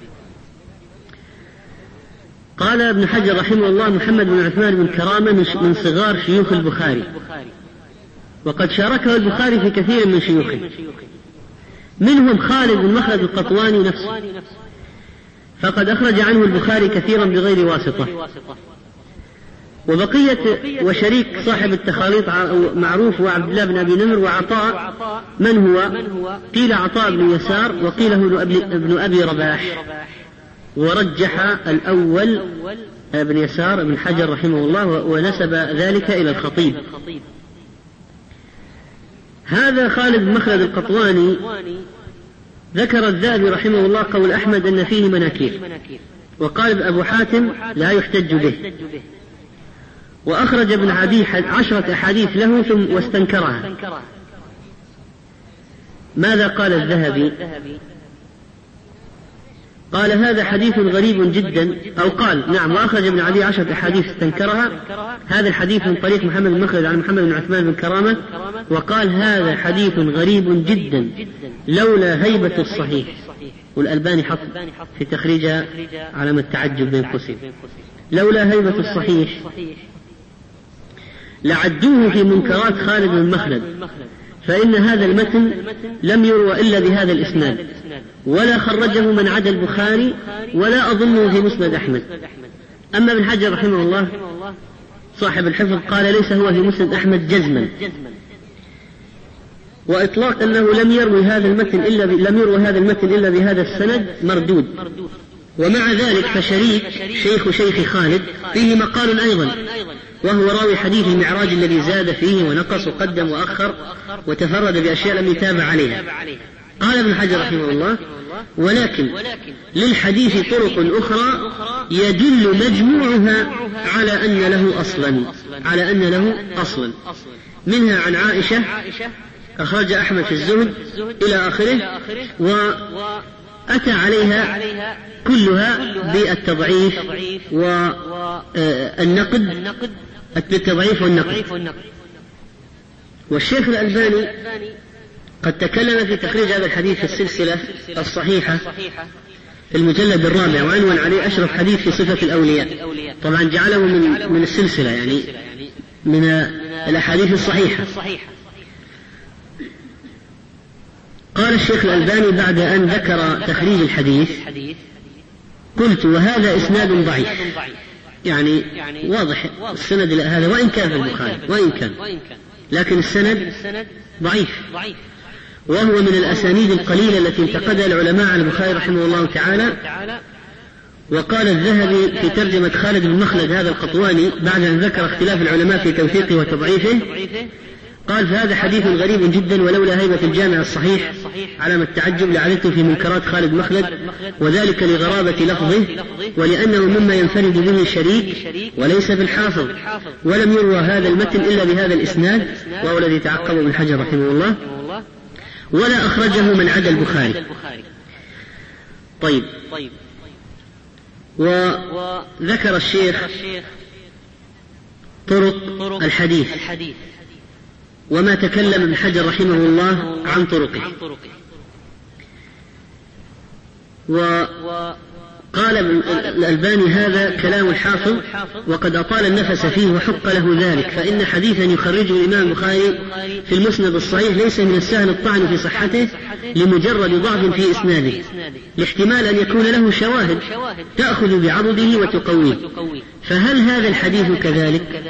قال ابن حجر رحمه الله: محمد بن عثمان بن كرامة من صغار شيوخ البخاري، وقد شاركه البخاري في كثير من شيوخه، منهم خالد بن مخلد القطواني نفسه، فقد أخرج عنه البخاري كثيرا بغير واسطة. وبقية وشريك صاحب التخاليط معروف وعبد الله بن أبي نمر. وعطاء من هو؟ قيل عطاء بن يسار، وقيل هو ابن أبي رباح، ورجح الأول ابن يسار ابن حجر رحمه الله، ونسب ذلك إلى الخطيب. هذا خالد بن مخلد القطواني ذكر الذهبي رحمه الله قول أحمد أن فيه مناكير، وقال أبو حاتم لا يحتج به، وأخرج ابن عدي 10 أحاديث له ثم واستنكرها. ماذا قال الذهبي؟ قال هذا حديث غريب جدا، أو قال نعم، وأخرج ابن عدي 10 أحاديث استنكرها. هذا الحديث من طريق محمد بن مخلد عن محمد بن عثمان بن كرامة، وقال هذا حديث غريب جدا لولا هيبة الصحيح. والألباني حط في تخريجها علامة تعجب بين قوسين، لولا هيبة الصحيح لعدوه في منكرات خالد بن مخلد، فإن هذا المتن لم يروى إلا بهذا الإسناد، ولا خرجه من عدا البخاري، ولا أظنه في مسند أحمد. أما ابن حجر رحمه الله صاحب الحفظ قال ليس هو في مسند أحمد جزما، وإطلاق أنه لم يروي هذا المتن إلا بهذا السند مردود. ومع ذلك فشريك شيخ خالد فيه مقال أيضا، وهو راوي حديث المعراج الذي زاد فيه ونقص وقدم وأخر وتفرد بأشياء لم يتابع عليها. قال ابن حجر رحمه الله ولكن للحديث طرق أخرى يدل مجموعها على أن له أصلا، منها عن عائشة أخرج أحمد في الزهد إلى آخره، وأتى عليها كلها بالتضعيف والنقد، بالتضعيف والنقد. والشيخ الألباني قد تكلم في تخريج هذا الحديث في السلسلة الصحيحة في المجلد 4 وعنوان عليه أشرف حديث في صفة الأولياء، طبعا جعله من السلسلة يعني من الأحاديث الصحيحة. قال الشيخ الألباني بعد أن ذكر تخريج الحديث قلت وهذا إسناد ضعيف، يعني واضح السند هذا وإن كان في البخاري لكن السند ضعيف، وهو من الأسانيد القليلة التي انتقدها العلماء على البخاري رحمه الله تعالى. وقال الذهبي في ترجمة خالد بن مخلد هذا القطواني بعد أن ذكر اختلاف العلماء في توثيقه وتضعيفه، قال فهذا حديث غريب جدا ولولا هيبة الجامع الصحيح علامة التعجب لعددت في منكرات خالد مخلد، وذلك لغرابة لفظه ولأنه مما ينفرد به شريك وليس بالحافظ، ولم يروى هذا المتن إلا بهذا الإسناد، وهو الذي تعقبه ابن حجر رحمه الله، ولا أخرجه من عدا البخاري. طيب، وذكر الشيخ طرق الحديث وما تكلم ابن حجر رحمه الله عن طرقه. وقال الألباني هذا كلام الحافظ وقد أطال النفس فيه وحق له ذلك، فإن حديثا يخرجه الإمام البخاري في المسند الصحيح ليس من السهل الطعن في صحته لمجرد ضعف في إسناده، لاحتمال أن يكون له شواهد تأخذ بعضده وتقويه، فهل هذا الحديث كذلك؟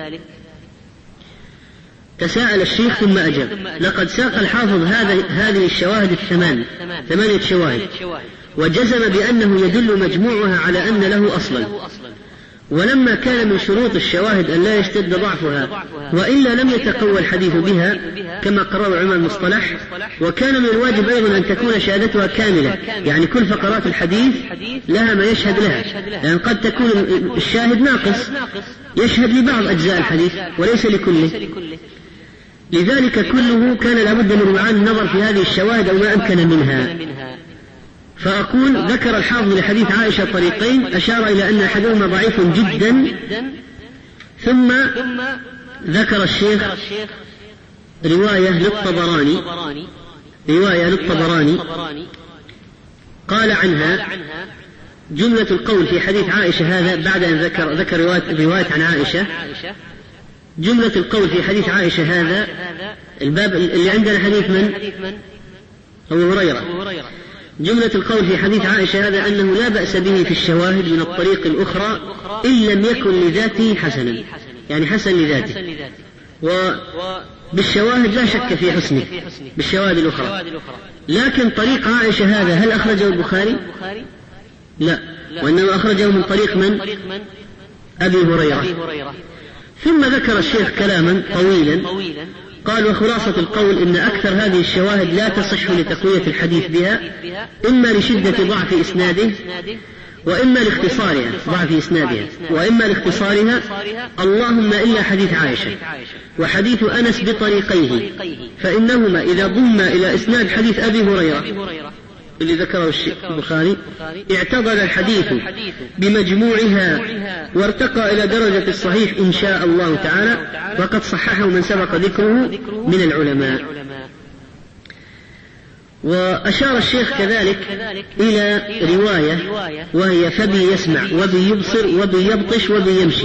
تساءل الشيخ ثم أجاب: لقد ساق الحافظ هذه الشواهد 8 شواهد، وجزم بأنه يدل مجموعها على أن له أصلا، ولما كان من شروط الشواهد أن لا يشتد ضعفها وإلا لم يتقوى الحديث بها كما قرر علماء المصطلح، وكان من الواجب أيضا أن تكون شهادتها كاملة، يعني كل فقرات الحديث لها ما يشهد لها، لأن قد تكون الشاهد ناقص يشهد لبعض أجزاء الحديث وليس لكله، لذلك كله كان لابد من معاني النظر في هذه الشواهد أو ما أمكن منها. فأقول ذكر الحافظ لحديث عائشة طريقين أشار إلى أن أحدهما ضعيف جدا، ثم ذكر الشيخ رواية للطبراني قال عنها جملة القول في حديث عائشة هذا بعد أن ذكر رواية عن عائشة، جملة القول في حديث عائشة هذا الباب اللي عندنا حديث من؟ أبو هريرة. جملة القول في حديث عائشة هذا أنه لا بأس به في الشواهد من الطريق الأخرى إن لم يكن لذاته حسنا، يعني حسن لذاته، وبالشواهد لا شك في حسنه بالشواهد الأخرى، لكن طريق عائشة هذا هل أخرجه البخاري؟ لا، وإنما أخرجه من طريق من؟ أبي هريرة. ثم ذكر الشيخ كلاما طويلا قال وخلاصة القول إن أكثر هذه الشواهد لا تصح لتقوية الحديث بها، إما لشدة ضعف إسناده وإما لاختصارها ضعف إسنادها وإما لاختصارها، اللهم إلا حديث عائشة وحديث أنس بطريقيه، فإنهما إذا ضم إلى إسناد حديث أبي هريرة اللي ذكره البخاري اعتضل الحديث بمجموعها وارتقى إلى درجة الصحيح إن شاء الله تعالى، وقد صححه من سبق ذكره من العلماء. وأشار الشيخ كذلك إلى رواية وهي فبي يسمع وبي يبصر وبي يبطش وبي يمشي،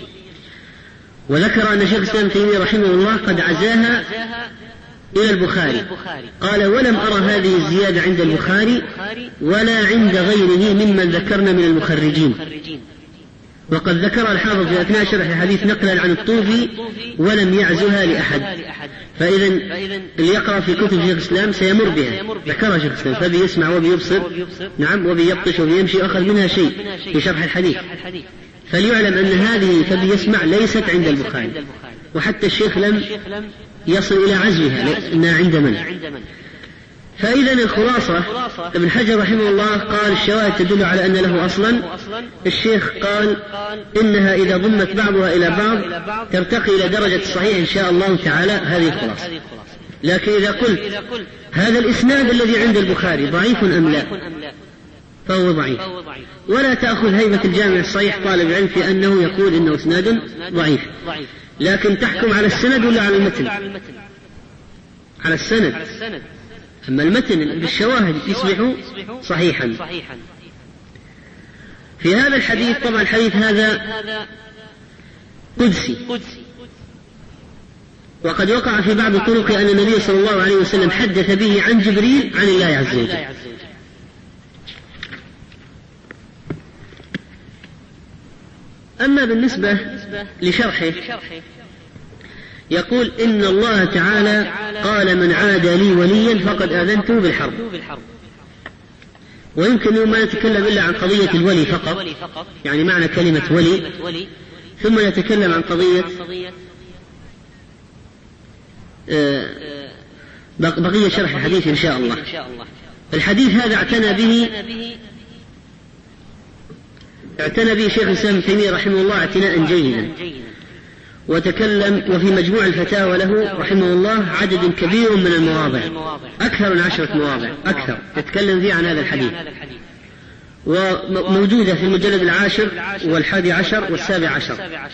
وذكر أن شيخ الإسلام تيمية رحمه الله قد عزاها إلى البخاري، قال ولم أرى هذه الزيادة عند البخاري ولا عند غيره ممن ذكرنا من المخرجين. وقد ذكر الحافظ في أثناء شرح الحديث نقلا عن الطوفي ولم يعزها لأحد، فإذا اللي يقرأ في كتب شيخ الإسلام سيمر بها، ذكرها شيخ الإسلام فبي يسمع وبي يبصر نعم وبي يبطش وبي يمشي، أخذ منها شيء في شرح الحديث، فليعلم أن هذه فبي يسمع ليست عند البخاري، وحتى الشيخ لم يصل إلى عزلها لأنها عند من. فإذا الخلاصة ابن حجر رحمه الله قال الشواهد تدل على أن له أصلا، الشيخ قال إنها إذا ضمت بعضها إلى بعض ترتقي إلى درجة الصحيح إن شاء الله تعالى، هذه الخلاصة. لكن إذا قلت هذا الإسناد الذي عند البخاري ضعيف أم لا، فهو ضعيف، ولا تأخذ هيبة الجامع الصحيح طالب العلم في أنه يقول إنه إسناد ضعيف، لكن تحكم على السند ولا على المتن؟ على السند، أما المتن بالشواهد يصبح صحيحا. في هذا الحديث طبعا الحديث هذا قدسي، وقد وقع في بعض الطرق أن النبي صلى الله عليه وسلم حدث به عن جبريل عن الله عز وجل. أما بالنسبة لشرحه يقول إن الله تعالى قال من عادى لي وليا فقد آذنته بالحرب، ويمكن ما نتكلم إلا عن قضية الولي فقط، يعني معنى كلمة ولي، ثم نتكلم عن قضية بقية شرح الحديث إن شاء الله. الحديث هذا اعتنى به شيخ الإسلام تيمية رحمه الله اعتناء جيدا، وتكلم وفي مجموع الفتاوى له رحمه الله عدد كبير من المواضع، أكثر من 10 مواضع أكثر يتكلم فيه عن هذا الحديث، وموجودة في المجلد 10 و11 و17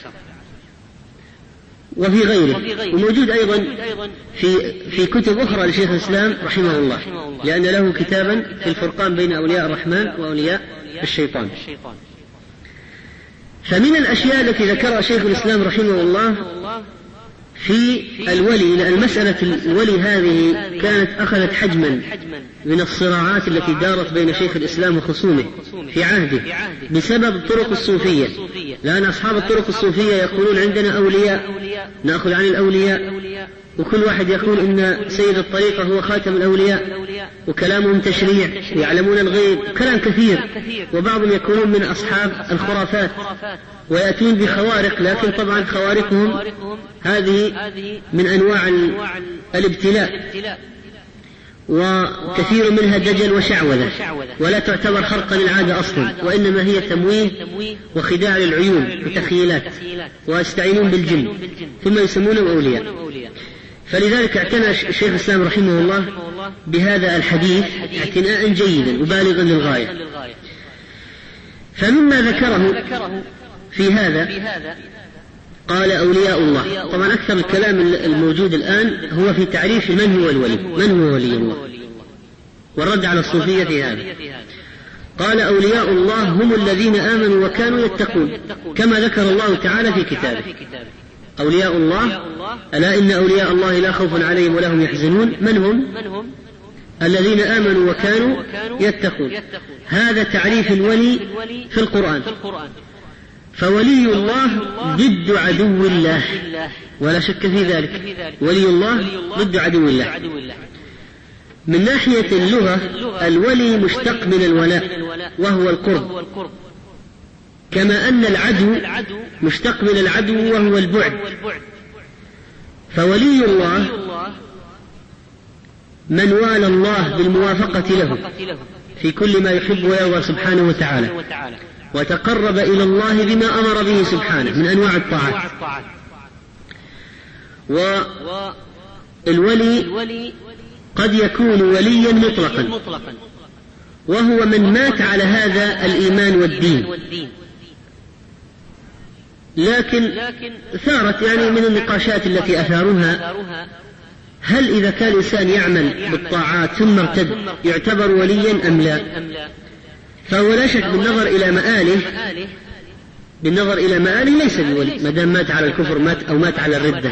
وفي غيره، وموجود أيضا في كتب أخرى لشيخ الإسلام رحمه الله، لأن له كتابا في الفرقان بين أولياء الرحمن وأولياء الشيطان. فمن الأشياء التي ذكرها شيخ الإسلام رحمه الله في الولي، لأن مسألة الولي هذه كانت أخذت حجما من الصراعات التي دارت بين شيخ الإسلام وخصومه في عهده بسبب الطرق الصوفية، لأن أصحاب الطرق الصوفية يقولون عندنا أولياء نأخذ عن الأولياء، وكل واحد يقول إن سيد الطريقة هو خاتم الأولياء، وكلامهم تشريع ويعلمون الغيب، كلام كثير، وبعضهم يكونون من أصحاب الخرافات ويأتون بخوارق، لكن طبعا خوارقهم هذه من أنواع الابتلاء، وكثير منها دجل وشعوذة، ولا تعتبر خرقا للعادة أصلا، وإنما هي تمويه وخداع للعيون وتخيلات، ويستعينون بالجن ثم يسمونهم أولياء. فلذلك اعتنى شيخ الإسلام رحمه الله بهذا الحديث اعتناء جيدا وبالغا للغاية. فمما ذكره في هذا قال أولياء الله، طبعا أكثر الكلام الموجود الآن هو في تعريف من هو الولي، من هو ولي الله، والرد على الصوفية في هذا. قال أولياء الله هم الذين آمنوا وكانوا يتقون، كما ذكر الله تعالى في كتابه. أولياء الله ألا إن أولياء الله لا خوف عليهم ولا هم يحزنون، من هم؟ الذين آمنوا وكانوا يتقون. هذا تعريف الولي في القرآن. فولي الله ضد عدو الله، ولا شك في ذلك، ولي الله ضد عدو الله. من ناحية اللغة الولي مشتق من الولاء وهو القرب، كما أن العدو مشتق من العدو وهو البعد، فولي الله من والى الله بالموافقة له في كل ما يحب ويرضى سبحانه وتعالى، وتقرب إلى الله بما أمر به سبحانه من أنواع الطاعات. والولي قد يكون وليا مطلقا، وهو من مات على هذا الإيمان والدين. لكن ثارت يعني من النقاشات التي أثاروها، هل إذا كان الإنسان يعمل بالطاعات ثم ارتد يعتبر وليا أم لا؟ فهو لا شك بالنظر إلى مآله ليس بولي ما دام مات على الكفر مات على الردة.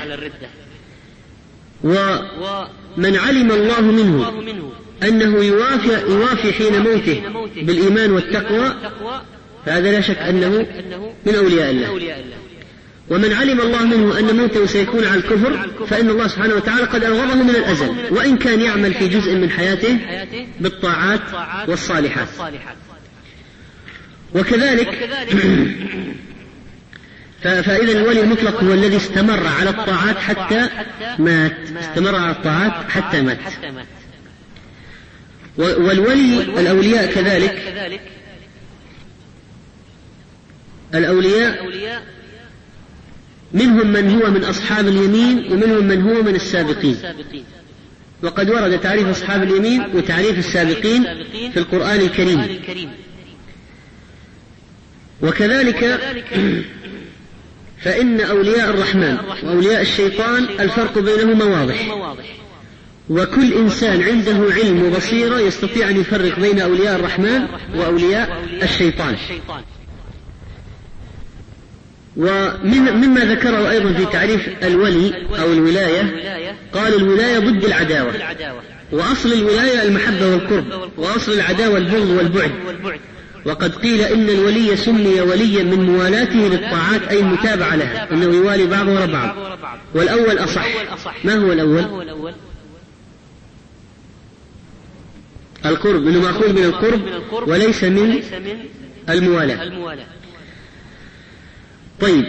ومن علم الله منه أنه يوافي حين موته بالإيمان والتقوى فهذا لا شك أنه من أولياء الله. ومن علم الله منه أن موته سيكون على الكفر فإن الله سبحانه وتعالى قد أبغضه من الأزل، وإن كان يعمل في جزء من حياته بالطاعات والصالحات. وكذلك فإذا الولي المطلق هو الذي استمر على الطاعات حتى مات، والولي الأولياء كذلك، الأولياء منهم من هو من أصحاب اليمين ومنهم من هو من السابقين، وقد ورد تعريف أصحاب اليمين وتعريف السابقين في القرآن الكريم. وكذلك فإن أولياء الرحمن وأولياء الشيطان الفرق بينهما واضح، وكل إنسان عنده علم وبصيرة يستطيع أن يفرق بين أولياء الرحمن وأولياء الشيطان. ومما ذكره أيضا في تعريف الولي أو الولاية قال الولاية ضد العداوة، وأصل الولاية المحبة والقرب، وأصل العداوة البغض والبعد. وقد قيل إن الولي سمي وليا من موالاته للطاعات أي المتابعة لها، إنه يوالي بعضه وراء بعض. والأول أصح. ما هو الأول؟ القرب، إنه مأخوذ من القرب وليس من الموالاة. طيب،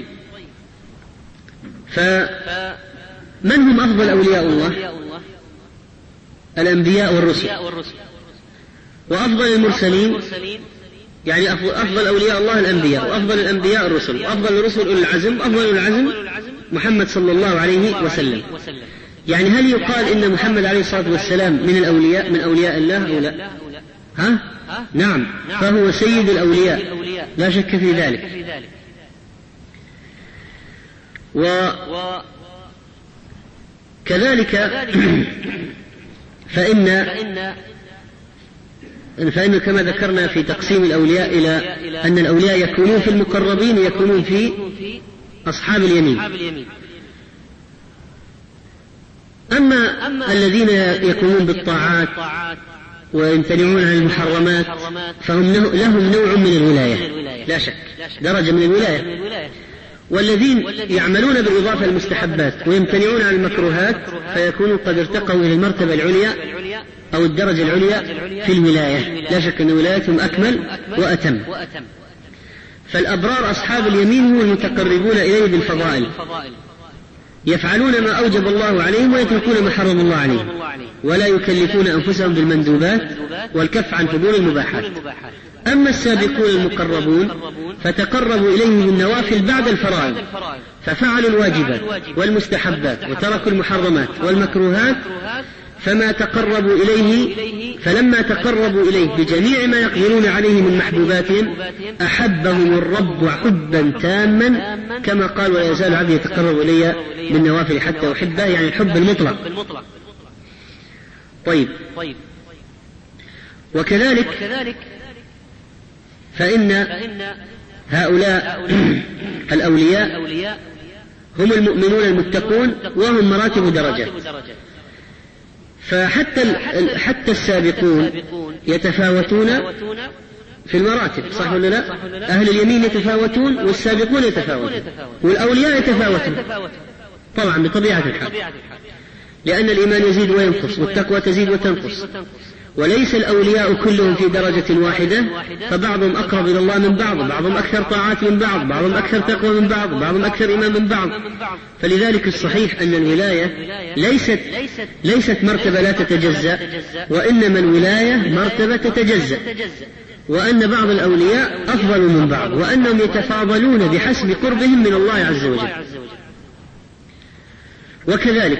فمن هم أفضل أولياء الله؟ الأنبياء والرسل. وأفضل المرسلين يعني أفضل أولياء الله الأنبياء، وأفضل الأنبياء الرسل، وأفضل الرسل أولي العزم، وأفضل أولي العزم محمد صلى الله عليه وسلم. يعني هل يقال إن محمد عليه الصلاة والسلام من الأولياء من أولياء الله أو لا؟ نعم، فهو سيد الأولياء لا شك في ذلك. وكذلك فإن كما ذكرنا في تقسيم الأولياء إلى أن الأولياء يكونون في المقربين ويكونون في أصحاب اليمين. أما الذين يكونون بالطاعات ويمتنعون عن المحرمات فهم لهم نوع من الولاية لا شك، درجة من الولاية. والذين يعملون بالإضافة المستحبات ويمتنعون عن المكروهات فيكونوا قد ارتقوا إلى المرتبة العليا أو الدرجة العليا في الولاية، لا شك أن ولايتهم أكمل وأتم. فالأبرار أصحاب اليمين هم المتقربون إليه بالفضائل، يفعلون ما أوجب الله عليهم ويتركون ما حرم الله عليهم، ولا يكلفون أنفسهم بالمندوبات والكف عن فضول المباحات. أما السابقون المقربون فتقربوا إليه بالنوافل بعد الفرائض، ففعلوا الواجبات والمستحبات وتركوا المحرمات والمكروهات، فلما تقربوا إليه بجميع ما يقدرون عليه من محبوباتهم أحبهم الرب حبا تاما، كما قال ولا يزال عبدي يتقرب إلي بالنوافل حتى أحبه، يعني الحب المطلق. طيب، وكذلك فإن هؤلاء الأولياء هم المؤمنون المتقون وهم مراتب درجات. فحتى السابقون يتفاوتون في المراتب، صح ولا لا؟ أهل اليمين يتفاوتون والسابقون يتفاوتون والأولياء يتفاوتون طبعا بطبيعة الحال، لأن الإيمان يزيد وينقص والتقوى تزيد وتنقص. وليس الأولياء كلهم في درجة واحدة، فبعضهم أقرب إلى الله من بعض، بعضهم أكثر طاعات من بعض، بعضهم أكثر تقوى من بعض، بعضهم أكثر إيمان من بعض. فلذلك الصحيح أن الولاية ليست مرتبة لا تتجزأ، وإنما الولاية مرتبة تتجزأ، وأن بعض الأولياء أفضل من بعض، وأنهم يتفاضلون بحسب قربهم من الله عز وجل. وكذلك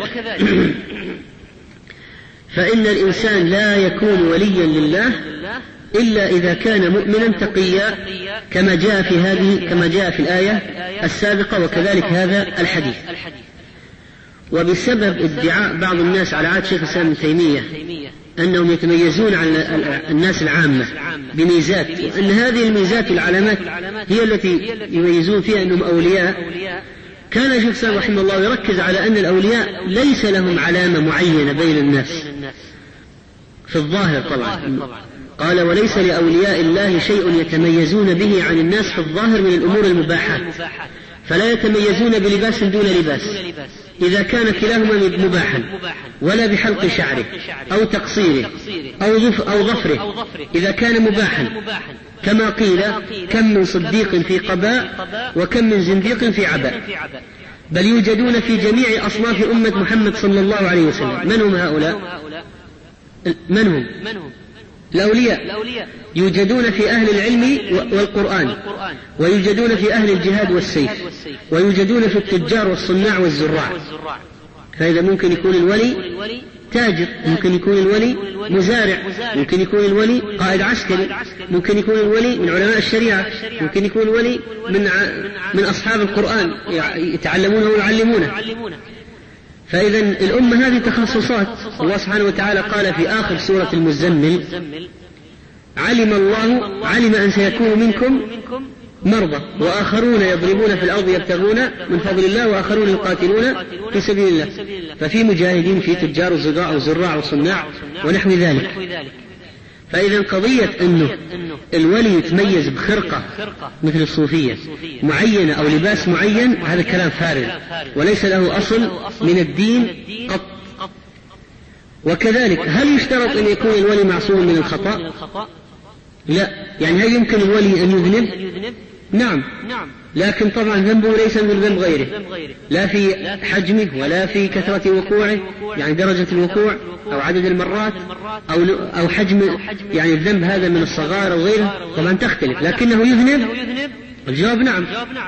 فإن الإنسان لا يكون وليا لله إلا إذا كان مؤمنا تقيا، كما جاء في الآية السابقة، وكذلك هذا الحديث. وبسبب ادعاء بعض الناس على عهد شيخ الإسلام ابن تيمية أنهم يتميزون عن الناس العامة بميزات، وأن هذه الميزات والعلامات هي التي يميزون فيها أنهم أولياء، كان شيخ الإسلام رحمه الله يركز على أن الأولياء ليس لهم علامة معينة بين الناس في الظاهر طبعا. قال: وليس لأولياء الله شيء يتميزون به عن الناس في الظاهر من الأمور المباحات، فلا يتميزون بلباس دون لباس إذا كان كلاهما مباحا، ولا بحلق شعره أو تقصيره أو ظفره إذا كان مباحا، كما قيل: كم من صديق في قباء وكم من زنديق في عباء. بل يوجدون في جميع أصناف أمة محمد صلى الله عليه وسلم. من هم هؤلاء؟ من هم؟ الأولياء يوجدون في أهل العلم والقرآن، ويوجدون في أهل الجهاد والسيف، ويوجدون في التجار والصناع والزراع. فإذا ممكن يكون الولي تاجر، ممكن يكون الولي مزارع، ممكن يكون الولي قائد عسكري، ممكن يكون الولي من علماء الشريعة، ممكن يكون الولي من أصحاب القرآن يتعلمونه ويعلمونه. فإذا الأمة هذه تخصصات. الله سبحانه وتعالى قال في آخر سورة المزمل: علم أن سيكون منكم مرضى وآخرون يضربون في الأرض يبتغون من فضل الله وآخرون يقاتلون في سبيل الله. ففي مجاهدين، في تجار وزراع وصناع ونحو ذلك. فإذا قضية أنه الولي يتميز بخرقة مثل الصوفية معينة أو لباس معين، هذا كلام فارغ وليس له أصل من الدين قط. وكذلك هل يشترط أن يكون الولي معصوم من الخطأ؟ لا. يعني هل يمكن الولي أن يذنب؟ نعم، لكن طبعا ذنبه ليس من ذنب غيره، لا في حجمه ولا في كثرة وقوعه، يعني درجة الوقوع أو عدد المرات أو حجم، يعني الذنب هذا من الصغار أو غيره طبعا تختلف، لكنه يذنب. الجواب نعم.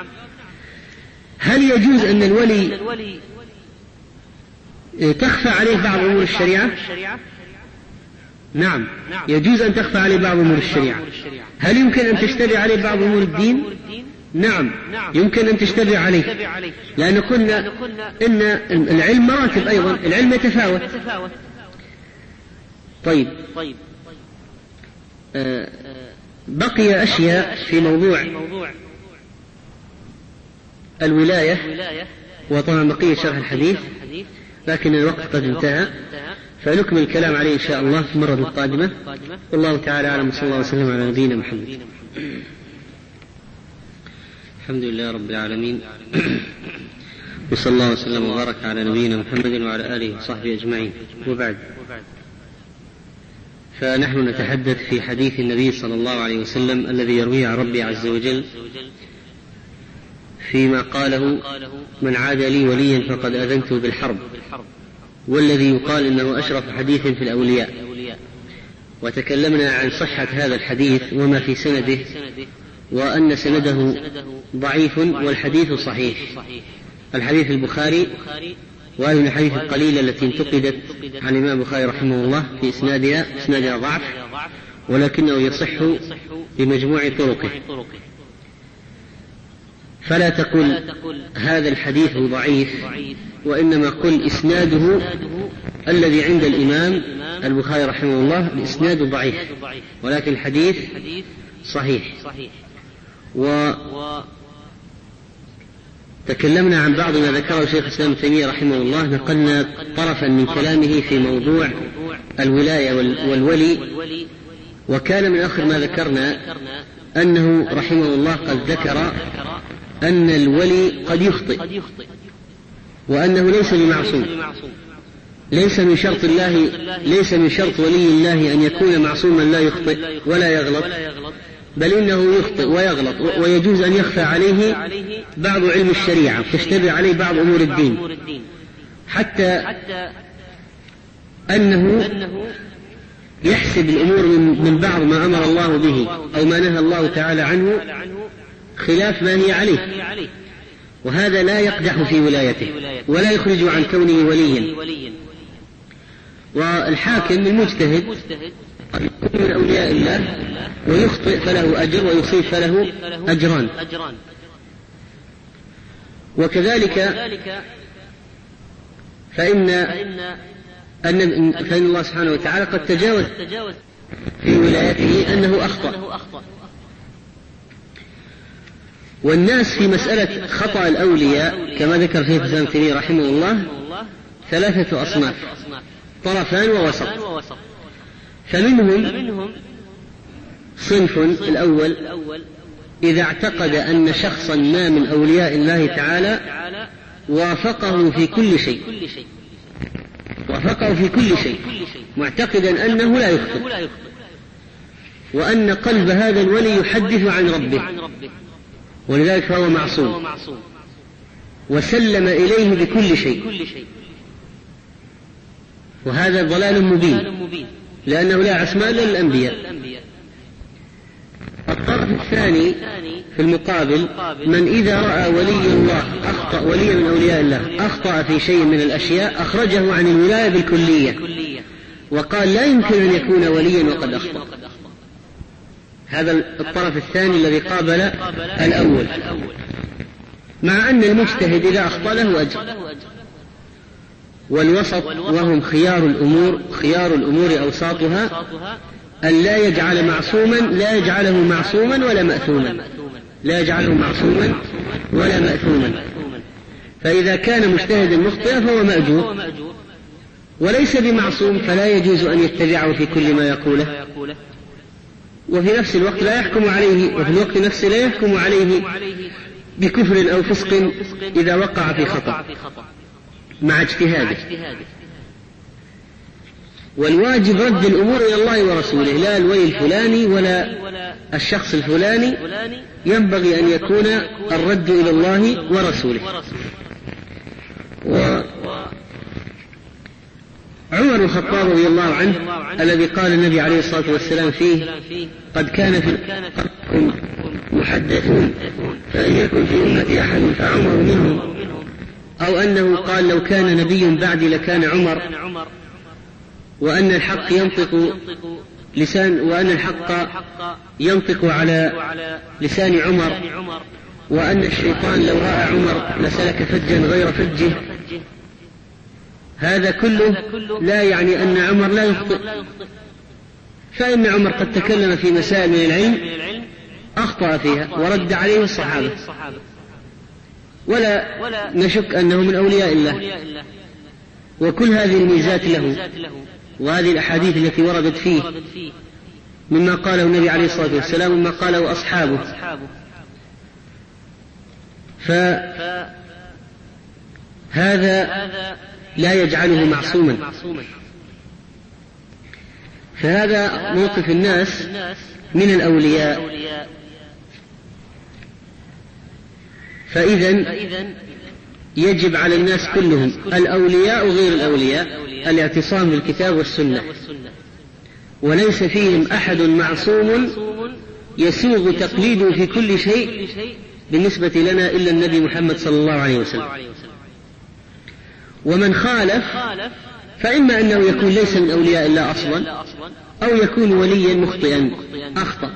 هل يجوز أن الولي تخفى عليه بعض أمور الشريعة؟ نعم، يجوز أن تخفى عليه بعض أمور الشريعة. هل يمكن أن تشتبه عليه بعض أمور الدين؟ نعم، يمكن أن تشتبه عليه، لأن قلنا إن العلم مراتب أيضا، العلم يتفاوت. طيب، بقي أشياء في موضوع الولاية، وطبعا بقي شرح الحديث، لكن الوقت قد انتهى، فنكمل الكلام عليه إن شاء الله في المرة القادمة. والله تعالى أعلم، صلى الله وسلم على نبينا محمد. الحمد لله رب العالمين، وصلى الله وسلم وبارك على نبينا محمد وعلى آله وصحبه أجمعين. وبعد، فنحن نتحدث في حديث النبي صلى الله عليه وسلم الذي يرويه عن ربي عز وجل فيما قاله: من عاد لي وليا فقد أذنته بالحرب، والذي يقال إنه أشرف حديث في الأولياء. وتكلمنا عن صحة هذا الحديث وما في سنده، وأن سنده ضعيف والحديث صحيح. الحديث البخاري، وهذه من الحديث القليلة التي انتقدت عن الإمام البخاري رحمه الله في إسنادها ضعف، ولكنه يصح بمجموع طرقه. فلا تقل هذا الحديث ضعيف، وإنما قل إسناده الذي عند الإمام البخاري رحمه الله الإسناد ضعيف، ولكن الحديث صحيح. وتكلمنا عن بعض ما ذكره شيخ الإسلام ابن تيمية رحمه الله، نقلنا طرفا من كلامه في موضوع الولاية والولي. وكان من آخر ما ذكرنا أنه رحمه الله قد ذكر أن الولي قد يخطئ، وأنه ليس بمعصوم، ليس من شرط ولي الله أن يكون معصوما لا يخطئ ولا يغلط، بل إنه يخطئ ويغلط، ويجوز أن يخفى عليه بعض علم الشريعة، تشتبه عليه بعض أمور الدين، حتى أنه يحسب الأمور من بعض ما أمر الله به أو ما نهى الله تعالى عنه خلاف ما هي عليه، وهذا لا يقدح في ولايته ولا يخرج عن كونه وليا. والحاكم المجتهد قد يكون من أولياء الله ويخطئ فله أجر ويصيب فله أجران. وكذلك فإن الله سبحانه وتعالى قد تجاوز في ولايته أنه أخطأ. والناس في مسألة خطأ الأولياء كما ذكر شيخ الإسلام ابن تيمية رحمه الله 3 أصناف، طرفان ووسط. فمنهم صنف الأول إذا اعتقد أن شخصا ما من أولياء الله تعالى وافقه في كل شيء معتقدا أنه لا يخطئ، وأن قلب هذا الولي يحدث عن ربه، ولذلك فهو معصوم، وسلم إليه بكل شيء، وهذا ضلال مبين لأنه لا عصمة إلا للأنبياء. الطرف الثاني في المقابل من إذا رأى ولي الله أخطأ، ولي من أولياء الله أخطأ في شيء من الأشياء أخرجه عن الولاية بالكلية، وقال لا يمكن أن يكون وليا وقد أخطأ. هذا الطرف الثاني الذي قابل الأول، مع أن المجتهد إذا أخطأ له أجر. والوسط وهم خيار الأمور أوساطها أن لا يجعله معصوما ولا مأثوما، فإذا كان مجتهدا مخطئا فهو مأجور، وليس بمعصوم فلا يجوز أن يتبعه في كل ما يقوله، وفي نفس الوقت لا يحكم عليه، وفي الوقت نفسه لا يحكم عليه بكفر أو فسق إذا وقع في خطأ مع اجتهاده. والواجب رد الأمور إلى الله ورسوله، لا الولي الفلاني ولا الشخص الفلاني، ينبغي أن يكون الرد إلى الله ورسوله. عمر الخطاب رضي الله عنه الذي قال النبي عليه الصلاة والسلام فيه قد كان في محدثون فإن يكن في أمتي أحد فعمر منهم، أو أنه قال لو كان نبي بعدي لكان عمر، وأن الحق ينطق على لسان عمر، وأن الشيطان لو رأى عمر لسلك فجا غير فجه. هذا كله لا يعني أن عمر لا يخطئ، فإن عمر قد تكلم في مسائل من العلم أخطأ فيها ورد عليه الصحابة، ولا نشك أنه من أولياء الله. وكل هذه الميزات له، وهذه الأحاديث التي وردت فيه مما قاله النبي عليه الصلاة والسلام ومما قاله أصحابه، فهذا لا يجعله معصوما. فهذا موقف الناس من الأولياء. فإذن يجب على الناس كلهم الأولياء وغير الأولياء الاعتصام بالكتاب والسنة، وليس فيهم أحد معصوم يسوغ تقليده في كل شيء بالنسبة لنا إلا النبي محمد صلى الله عليه وسلم. ومن خالف فإما أنه يكون ليس من أولياء الله أصلا، أو يكون وليا مخطئا أخطأ.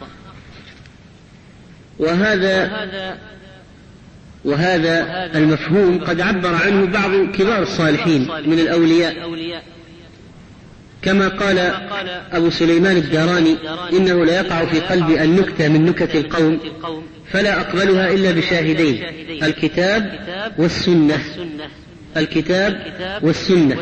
وهذا المفهوم قد عبر عنه بعض كبار الصالحين من الأولياء، كما قال أبو سليمان الداراني إنه لا يقع في قلبي النكتة من نكت القوم فلا أقبلها إلا بشاهدين، الكتاب والسنة.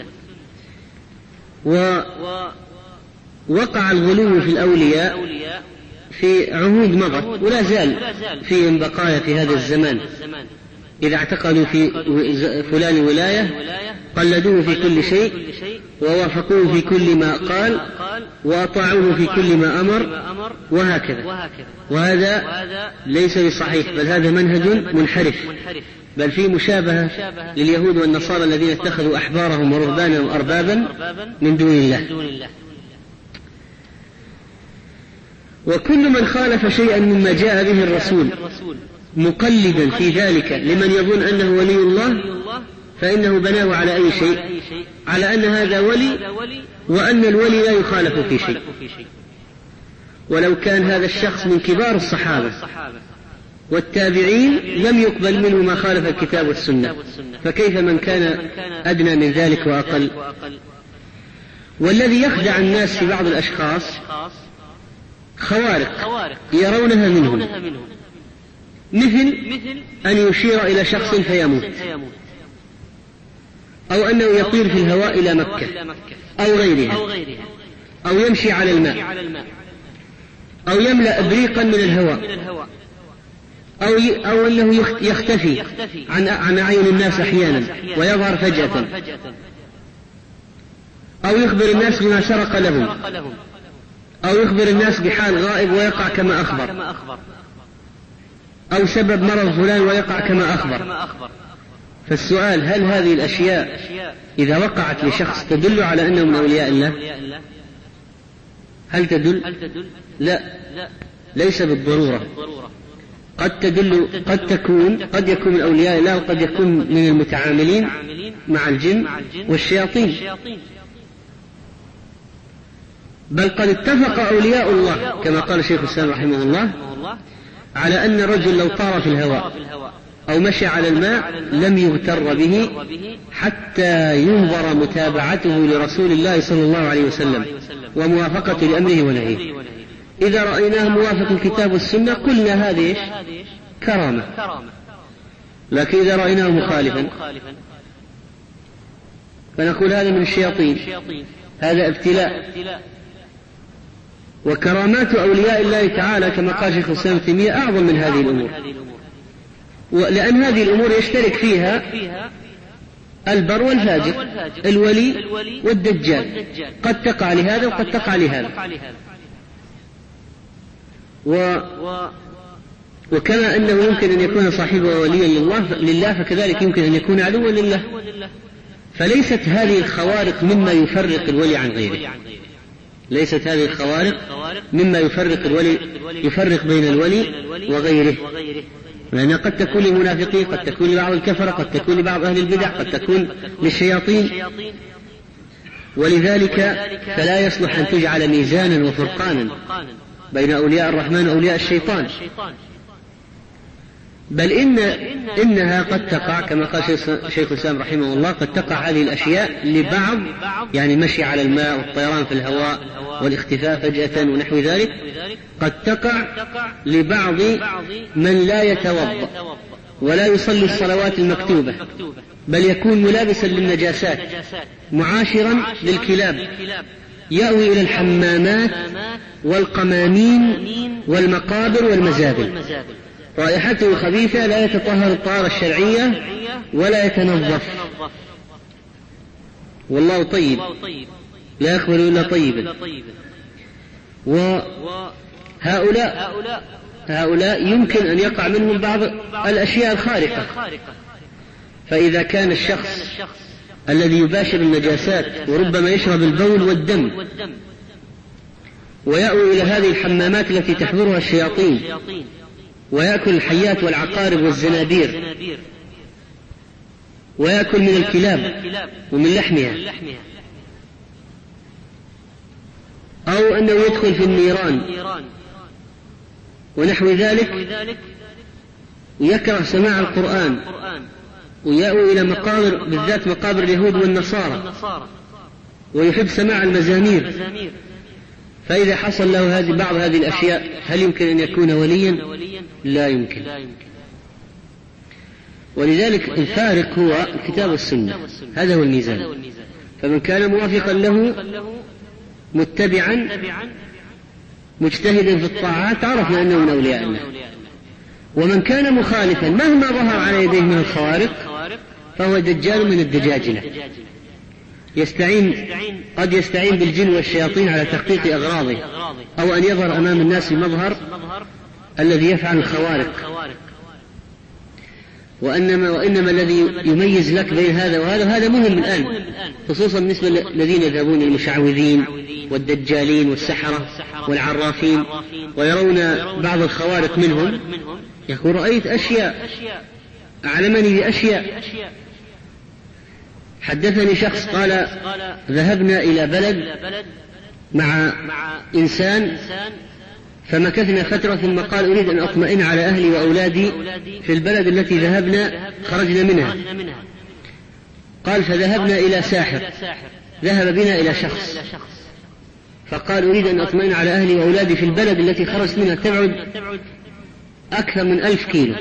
ووقع الغلو في الأولياء في عهود مضت ولا زال فيهم بقايا في هذا الزمان، إذا اعتقدوا في فلان ولاية قلدوه في كل شيء ووافقوه في كل ما قال وأطاعوه في كل ما أمر وهكذا. وهذا ليس بصحيح، بل هذا منهج منحرف، بل فيه مشابهة لليهود والنصارى الذين اتخذوا أحبارهم ورهبانهم أربابا من دون الله. وكل من خالف شيئا مما جاء به الرسول مقلدا في ذلك لمن يظن أنه ولي الله فإنه بناه على أي شيء؟ على أن هذا ولي، وأن الولي لا يخالف في شيء. ولو كان هذا الشخص من كبار الصحابة والتابعين لم يقبل منه ما خالف الكتاب والسنة، فكيف من كان أدنى من ذلك وأقل؟ والذي يخدع الناس في بعض الأشخاص خوارق يرونها منهم، مثل أن يشير إلى شخص فيموت، أو أنه يطير في الهواء إلى مكة أو غيرها، أو يمشي على الماء، أو يملأ إبريقا من الهواء، أو أنه يختفي عن أعين الناس أحيانا ويظهر فجأة، أو يخبر الناس بما سرق لهم، أو يخبر الناس بحال غائب ويقع كما أخبر، أو سبب مرض فلان ويقع كما أخبر. فالسؤال: هل هذه الأشياء إذا وقعت لشخص تدل على أنه من أولياء الله؟ هل تدل؟ لا، ليس بالضرورة. قد يكون من أولياء الله، وقد يكون من المتعاملين مع الجن والشياطين. بل قد اتفق أولياء الله كما قال شيخ الإسلام رحمه الله على أن الرجل لو طار في الهواء أو مشى على الماء لم يغتر به حتى ينظر متابعته لرسول الله صلى الله عليه وسلم وموافقة لأمره ونهيه. إذا رأيناه موافق الكتاب والسنة قلنا هذه كرامة، لكن إذا رأيناه مخالفا فنقول هذا من الشياطين، هذا ابتلاء. وكرامات أولياء الله تعالى كما قال شيخ الإسلام ابن تيمية أعظم من هذه الأمور، لأن هذه الأمور يشترك فيها البر والفاجر، الولي والدجال، قد تقع لهذا وقد تقع لهذا. وكما أنه يمكن أن يكون صاحبه وليا لله فكذلك يمكن أن يكون عدوا لله. فليست هذه الخوارق مما يفرق الولي عن غيره، ليست هذه الخوارق مما يفرق بين الولي وغيره، لأنها قد تكون للمنافقين، قد تكون لبعض الكفرة، قد تكون لبعض أهل البدع، قد تكون للشياطين. ولذلك فلا يصلح أن تجعل ميزانا وفرقانا بين أولياء الرحمن وأولياء الشيطان، بل إنها قد تقع كما قال شيخ الإسلام رحمه الله، قد تقع هذه الأشياء لبعض، يعني مشي على الماء والطيران في الهواء والاختفاء فجأة ونحو ذلك، قد تقع لبعض من لا يتوضأ ولا يصلي الصلوات المكتوبة، بل يكون ملابسا للنجاسات معاشرا للكلاب، يأوي إلى الحمامات والقمامين والمقابر والمزابل، رائحته خبيثة، لا يتطهر الطهارة الشرعية ولا يتنظف، والله طيب لا يقبل إلا طيبا. وهؤلاء يمكن أن يقع منهم بعض الأشياء الخارقة. فإذا كان الشخص الذي يباشر النجاسات وربما يشرب البول والدم ويأوي إلى هذه الحمامات التي تحضرها الشياطين ويأكل الحيات والعقارب والزنابير ويأكل من الكلاب ومن لحمها، أو أنه يدخل في النيران ونحو ذلك، ويكره سماع القرآن ويأوي إلى مقابر، بالذات مقابر اليهود والنصارى، ويحب سماع المزامير، فإذا حصل له بعض هذه الأشياء هل يمكن أن يكون وليا؟ لا يمكن. ولذلك الفارق هو الكتاب والسنة، هذا هو الميزان. فمن كان موافقا له متبعا مجتهدا في الطاعات عرفنا أنه من أولياء الله، ومن كان مخالفا مهما ظهر على يديه من الخوارق فهو دجال من الدجاجلة. قد يستعين بالجن والشياطين على تحقيق أغراضه، أو أن يظهر أمام الناس مظهر الذي يفعل الخوارق. وإنما الذي يميز لك بين هذا وهذا مهم الآن، خصوصا بالنسبة للذين يذهبون المشعوذين والدجالين والسحرة والعرافين ويرون بعض الخوارق منهم، يقول رأيت أشياء، أعلمني بأشياء. حدثني شخص قال ذهبنا إلى بلد مع إنسان فمكثنا فترة، ثم قال أريد أن أطمئن على أهلي وأولادي في البلد التي خرجنا منها. قال فذهبنا إلى ساحر، ذهب بنا إلى شخص فقال أريد أن أطمئن على أهلي وأولادي في البلد التي خرجت منها، تبعد أكثر من 1000 كيلو.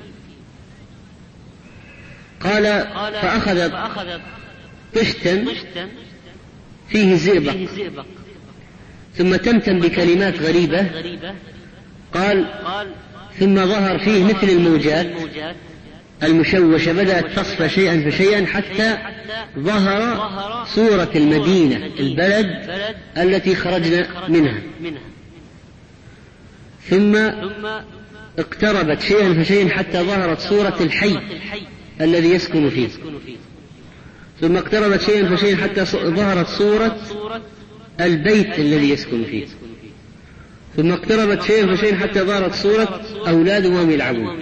قال فأخذ طشتا فيه زئبق، ثم تمتم بكلمات غريبة. قال ثم ظهر فيه مثل الموجات المشوشة، بدأت تصفى شيئا فشيئا حتى ظهر صورة المدينة، البلد التي خرجنا منها. ثم اقتربت شيئا فشيئا حتى ظهرت صورة الحي الذي يسكن فيه. ثم اقتربت شيئا فشيئا حتى ظهرت صورة البيت الذي يسكن فيه. ثم اقتربت شيئا فشيئا حتى ظهرت صورة أولاده وهم يلعبون.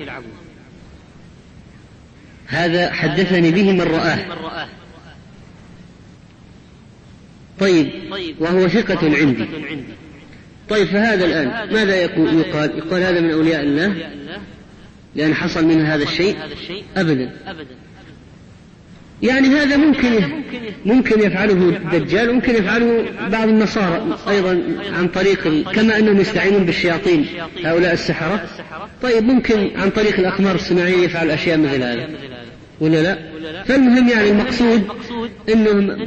هذا حدثني به من رآه. طيب، وهو ثقة عندي. طيب، فهذا الآن ماذا يقال هذا من أولياء الله لأن حصل منه هذا الشيء؟ أبدا. يعني هذا ممكن يفعله الدجال، ممكن يفعله بعض النصارى أيضا عن طريق كما أنهم يستعينون بالشياطين هؤلاء السحرة. طيب، ممكن عن طريق الأقمار الصناعية يفعل أشياء مثل هذا ولا لا؟ فالمهم يعني المقصود أنهم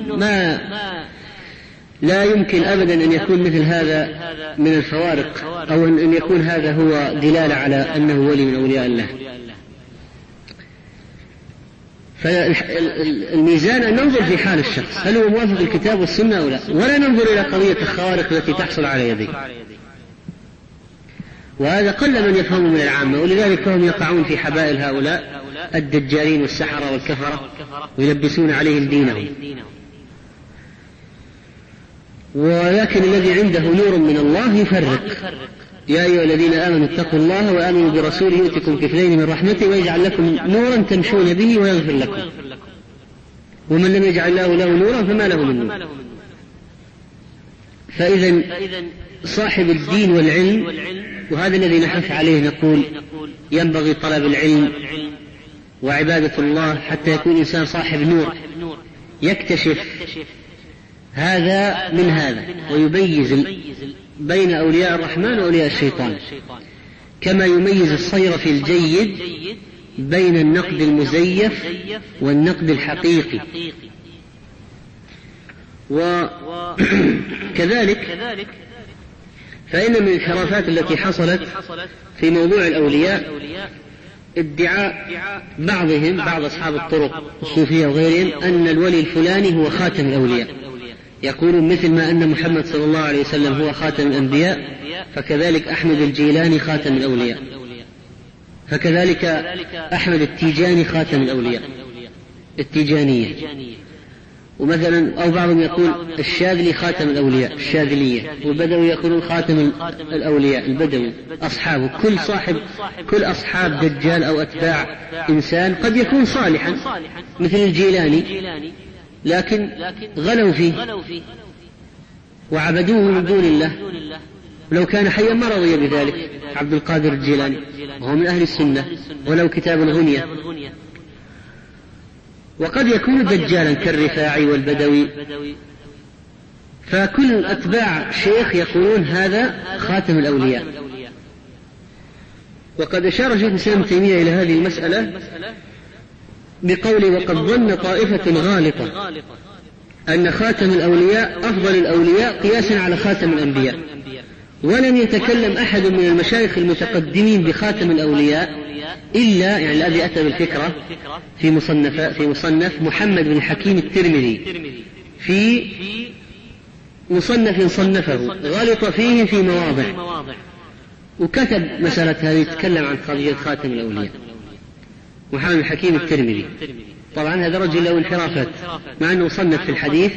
لا يمكن أبدا أن يكون مثل هذا من الفوارق، أو أن يكون هذا هو دلالة على أنه ولي من أولياء الله. فالميزان أن ننظر في حال الشخص هل هو موافق الكتاب والسنة أو لا، ولا ننظر إلى قضية الخوارق التي تحصل على يديه. وهذا قل من يفهم من العامة، ولذلك هم يقعون في حبائل هؤلاء الدجالين والسحرة والكفرة ويلبسون عليهم دينهم. ولكن الذي عنده نور من الله يفرق. يا أيها الذين آمنوا اتقوا الله وآمنوا برسوله يؤتكم كفلين من رحمته ويجعل لكم نورا تمشون به ويغفر لكم، ومن لم يجعل الله له نورا فما له من نور. فإذا صاحب الدين والعلم، وهذا الذي نحث عليه، نقول ينبغي طلب العلم وعبادة الله حتى يكون إنسان صاحب نور يكتشف هذا من هذا ويميز بين أولياء الرحمن وأولياء الشيطان، كما يميز الصيرفي الجيد بين النقد المزيف والنقد الحقيقي. وكذلك فإن من الانحرافات التي حصلت في موضوع الأولياء ادعاء بعض أصحاب الطرق الصوفية وغيرهم أن الولي الفلاني هو خاتم الأولياء. يقولون مثل ما أن محمد صلى الله عليه وسلم هو خاتم الأنبياء، فكذلك أحمد الجيلاني خاتم الأولياء، فكذلك أحمد التيجاني خاتم الأولياء، التيجانية. ومثلا أو بعضهم يقول الشاذلي خاتم الأولياء، الشاذلية. والبدوي يقولون خاتم الأولياء، البدوي. أصحابه كل أصحاب دجال أو أتباع إنسان قد يكون صالحا مثل الجيلاني، لكن غلوا فيه وعبدوه من دون الله. ولو كان حيا ما رضي بذلك عبد القادر الجيلاني، وهو من أهل السنة ولو كتاب الغنية. وقد يكون دجالا كالرفاعي والبدوي. فكل أتباع شيخ يقولون هذا خاتم الأولياء. وقد أشار شيخ الإسلام ابن تيمية إلى هذه المسألة بقوله وقد ظن طائفة غالطة أن خاتم الأولياء أفضل الأولياء قياسا على خاتم الأنبياء، ولم يتكلم أحد من المشايخ المتقدمين بخاتم الأولياء إلا يعني الذي أتى بالفكرة في مصنف محمد بن حكيم الترمذي في مصنف صنفه غلط فيه في مواضع، وكتب مسألة هذه يتكلم عن قضية خاتم الأولياء، محمد الحكيم الترمذي. طبعا هذا رجل له انحرافات، مع أنه صنف في الحديث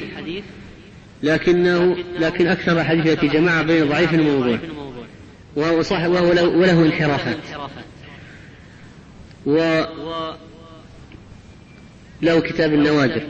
لكن أكثر الحديث التي جمع بين ضعيف وموضوع، وله انحرافات، وله كتاب النوادر.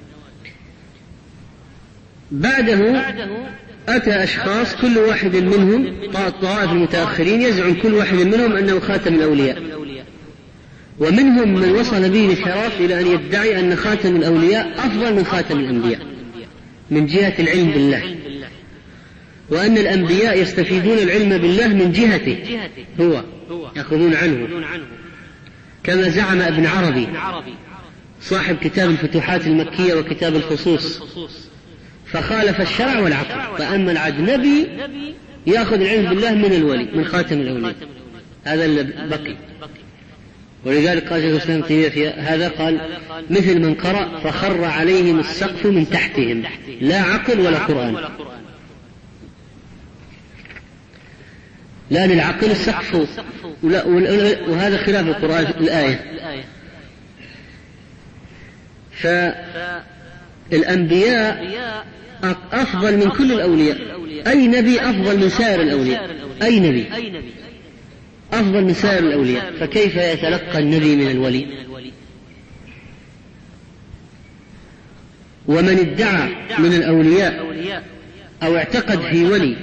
بعده أتى أشخاص كل واحد منهم طوائف المتأخرين يزعم كل واحد منهم أنه خاتم الأولياء، ومنهم من وصل به الانحراف إلى أن يدعي أن خاتم الأولياء أفضل من خاتم الأنبياء من جهة العلم بالله، وأن الأنبياء يستفيدون العلم بالله من جهته هو، يأخذون عنه، كما زعم ابن عربي صاحب كتاب الفتوحات المكية وكتاب الخصوص، فخالف الشرع والعقل. فأما العجنبي يأخذ العلم بالله من الولي، من خاتم الأولياء، هذا اللي بقي. ولذلك قال شيخ الإسلام تيمية في هذا، قال مثل من قرأ فخر عليهم السقف من تحتهم، لا عقل ولا قرآن. لا للعقل السقف، وهذا خلاف القرآن الآية. فالأنبياء أفضل من كل الأولياء، أي نبي أفضل من سائر الأولياء، أي نبي أفضل من سائر الأولياء، فكيف يتلقى النبي من الولي؟ ومن ادعى من الأولياء أو اعتقد في ولي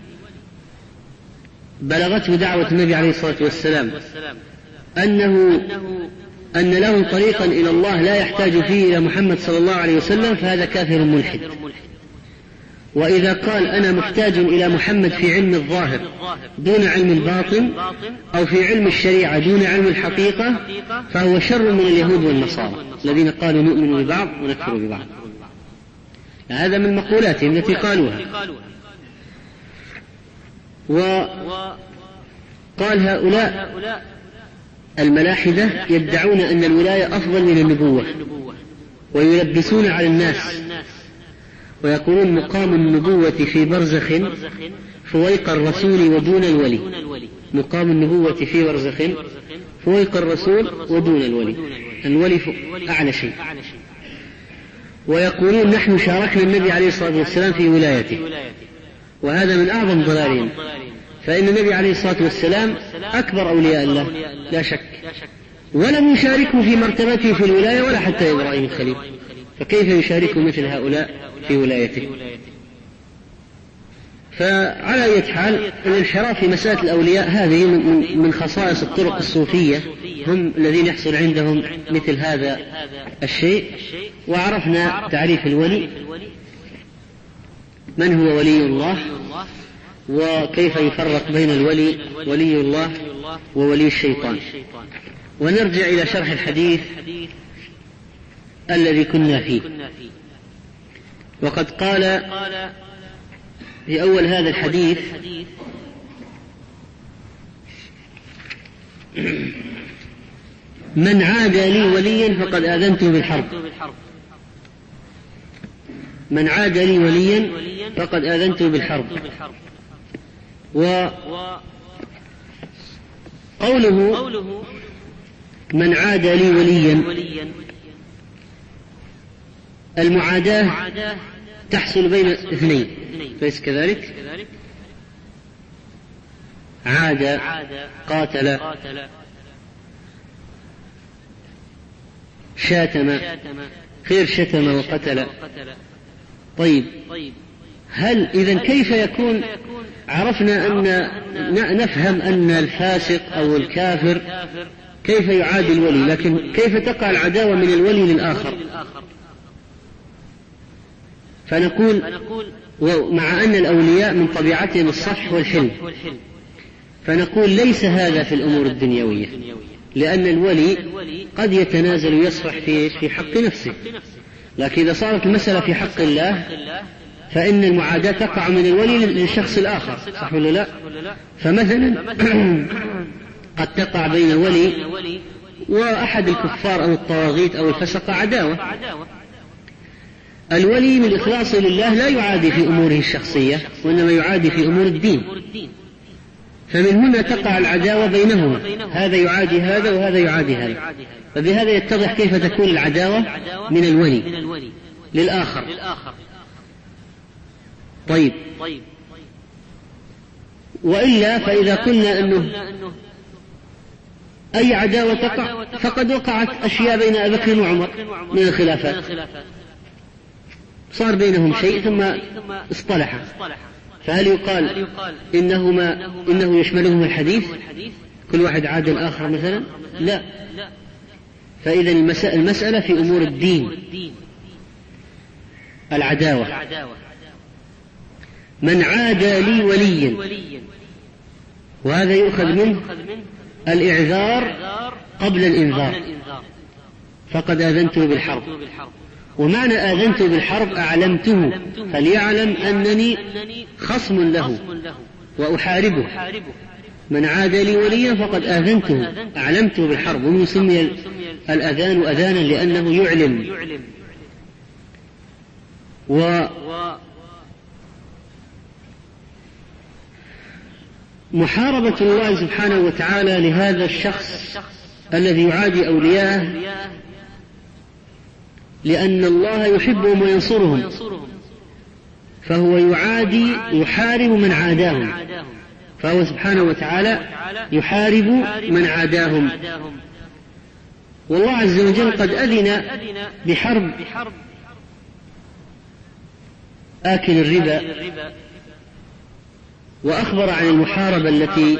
بلغته دعوة النبي عليه الصلاة والسلام أن له طريقا إلى الله لا يحتاج فيه إلى محمد صلى الله عليه وسلم، فهذا كافر ملحد. وإذا قال أنا محتاج إلى محمد في علم الظاهر دون علم الباطن، أو في علم الشريعة دون علم الحقيقة، فهو شر من اليهود والنصارى الذين قالوا نؤمن ببعض ونكفر ببعض. هذا من مقولاتهم التي قالوها. وقال هؤلاء الملاحدة يدعون أن الولاية أفضل من النبوة، ويلبسون على الناس ويقولون مقام النبوة في برزخ فويق الرسول ودون الولي، مقام النبوة في برزخ فويق الرسول ودون الولي، الولي أعلى شيء. ويقولون نحن شاركنا النبي عليه الصلاة والسلام في ولايته، وهذا من أعظم ضلالهم، فإن النبي عليه الصلاة والسلام أكبر أولياء الله لا شك، ولم يشاركوا في مرتبته في الولاية ولا حتى إبراهيم الخليل، فكيف يشاركوا مثل هؤلاء في ولايته؟ فعلى أي حال الانحراف في مسألة الأولياء هذه من خصائص الطرق الصوفية، هم الذين يحصل عندهم مثل هذا الشيء. وعرفنا تعريف الولي، من هو ولي الله، وكيف يفرق بين ولي الله وولي الشيطان. ونرجع إلى شرح الحديث الذي كنا فيه. وقد قال في أول هذا الحديث من عادى لي وليا فقد آذنته بالحرب، من عادى لي وليا فقد آذنته بالحرب. وقوله من عادى لي وليا، المعاداة تحصل بين اثنين، ليس كذلك؟ عاد، قاتل، شاتم، خير شتم وقتل. طيب، هل إذن كيف يكون؟ عرفنا أن نفهم أن الفاسق أو الكافر كيف يعادي الولي، لكن كيف تقع العداوة من الولي للآخر؟ فنقول ومع أن الأولياء من طبيعتهم الصفح والحلم، فنقول ليس هذا في الأمور الدنيوية، لأن الولي قد يتنازل ويصفح في حق نفسه، لكن إذا صارت المسألة في حق الله فإن المعاداة تقع من الولي للشخص الآخر، صح ولا لا؟ فمثلا قد تقع بين الولي وأحد الكفار أو الطواغيت أو الفسق عداوة، الولي من إخلاصه لله لا يعادي في أموره الشخصية، وإنما يعادي في أمور الدين، فمن هنا تقع العداوة بينهما، هذا يعادي هذا وهذا يعادي هذا، فبهذا يتضح كيف تكون العداوة من الولي للآخر. طيب، وإلا فإذا قلنا أنه أي عداوة تقع فقد وقعت أشياء بين أبي بكر وعمر من الخلافات، صار بينهم شيء ثم اصطلحا، فهل يقال إنه يشملهم الحديث كل واحد عاد الآخر مثلا؟ لا. فإذا المسألة في أمور الدين العداوة. من عادى لي وليا، وهذا يؤخذ منه الإعذار قبل الإنذار، فقد آذنته بالحرب. ومعنى آذنته بالحرب أعلمته فليعلم أنني خصم له وأحاربه. من عادى لي وليا فقد آذنته، أعلمته بالحرب. ومن سمي الأذان أذانا لأنه يعلم. ومحاربة الله سبحانه وتعالى لهذا الشخص الذي يعادي أولياءه لأن الله يحبهم وينصرهم، فهو يحارب من عاداهم، فهو سبحانه وتعالى يحارب من عاداهم. والله عز وجل قد أذن بحرب آكل الربا، وأخبر عن المحاربة التي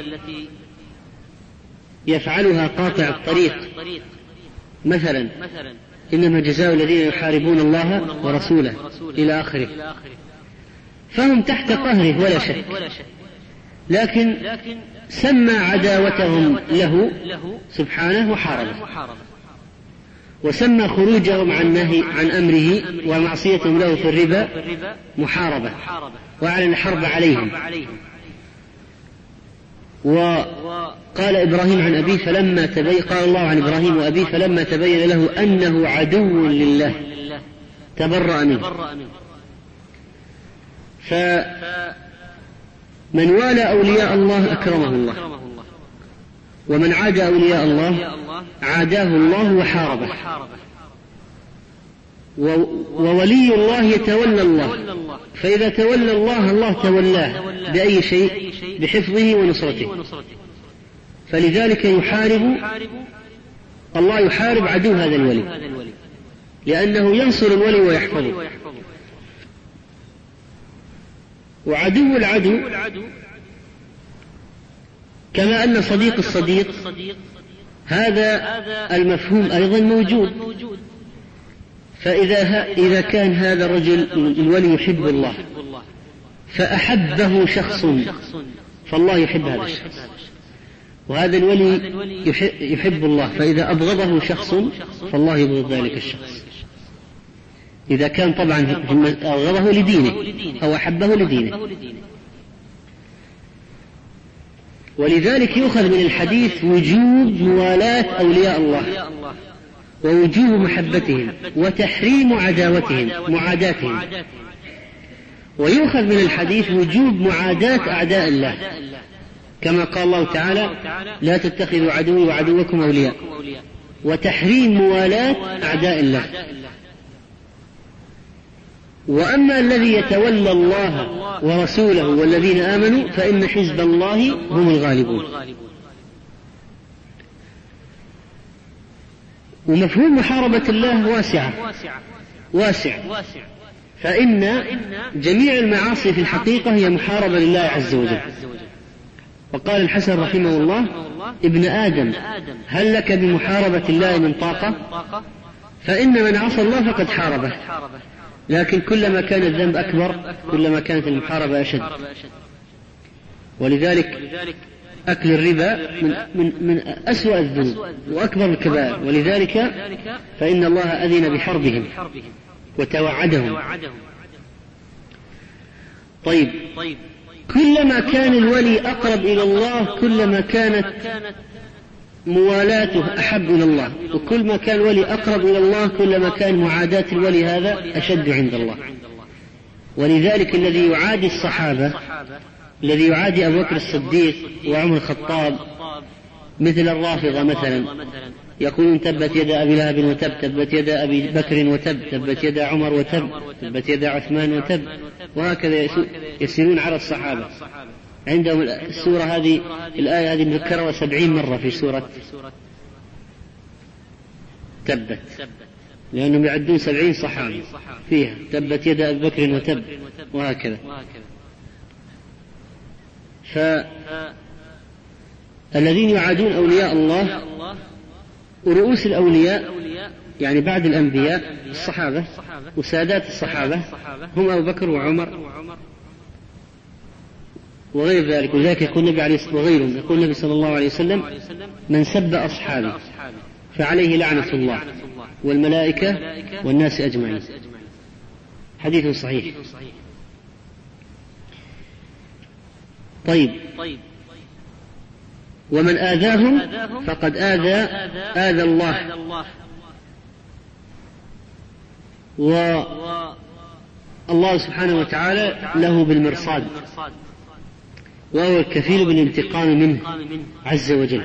يفعلها قاطع الطريق، مثلا إنما جزاء الذين يحاربون الله ورسوله إلى آخره، فهم تحت قهره ولا شك، لكن سمى عداوتهم له سبحانه محاربة، وسمى خروجهم عن أمره ومعصيتهم له في الربا محاربة، وأعلن الحرب عليهم. وقال إبراهيم عن أبيه قال الله عن إبراهيم وأبيه فلما تبين له أنه عدو لله تبرأ منه. فمن والى أولياء الله أكرمه الله، ومن عادى أولياء الله عاداه الله وحاربه. وولي الله يتولى الله، فإذا تولى الله تولاه بأي شيء؟ بحفظه ونصرته. فلذلك الله يحارب عدو هذا الولي، لأنه ينصر الولي ويحفظه. وعدو العدو كما أن صديق الصديق، هذا المفهوم أيضا موجود. فإذا كان هذا الرجل الولي يحب الله فأحبه شخص، فالله يحب هذا الشخص، وهذا الولي يحب الله، فإذا أبغضه شخص فالله يبغض ذلك الشخص، إذا كان طبعا أبغضه لدينه أو أحبه لدينه. ولذلك يؤخذ من الحديث وجوب موالاة أولياء الله، ووجوب محبتهم، وتحريم معاداتهم. ويؤخذ من الحديث وجوب معاداة أعداء الله، كما قال الله تعالى لا تتخذوا عدوي وعدوكم أولياء، وتحريم موالاة أعداء الله. وأما الذي يتولى الله ورسوله والذين آمنوا فإن حزب الله هم الغالبون. ومفهوم محاربة الله واسع، فإن جميع المعاصي في الحقيقة هي محاربة لله عز وجل. وقال الحسن رحمه الله ابن آدم هل لك بمحاربة الله من طاقة؟ فإن من عصى الله فقد حاربه، لكن كلما كان الذنب أكبر كلما كانت المحاربة أشد. ولذلك أكل الربا من أسوأ الذنوب وأكبر الكبائر، ولذلك فإن الله أذن بحربهم وتوعدهم. طيب، كلما كان الولي أقرب إلى الله كلما كانت موالاته أحب إلى الله، وكل ما كان الولي أقرب إلى الله كلما كان معاداة الولي هذا أشد عند الله. ولذلك الذي يعادي الصحابة، الذي يعادي أبو بكر الصديق وعمر الخطاب، مثل الرافضة مثلا، يقولون تبت يدا أبي لهب وتب، تبت يدا أبي بكر وتب، تبت يدا عمر وتب، تبت يدا عثمان وتب، وهكذا يسيرون على الصحابة. عندهم السورة هذه، الآية هذه مذكرة 70 مرة في سورة تبت، لأنهم يعدون 70 صحابي فيها تبت يدا أبي بكر وتب، وهكذا. فالذين يعادون أولياء الله ورؤوس الأولياء يعني بعد الأنبياء الصحابة وسادات الصحابة هم أبو بكر وعمر وغير ذلك. وذلك يقول النبي عليه الصلاة والسلام، وغيرهم يقول النبي صلى الله عليه وسلم: من سب أصحابي فعليه لعنة الله والملائكة والناس أجمعين. حديث صحيح. طيب، ومن آذاهم فقد آذى الله، والله سبحانه وتعالى له بالمرصاد، وهو الكفيل بالانتقام منه عز وجل.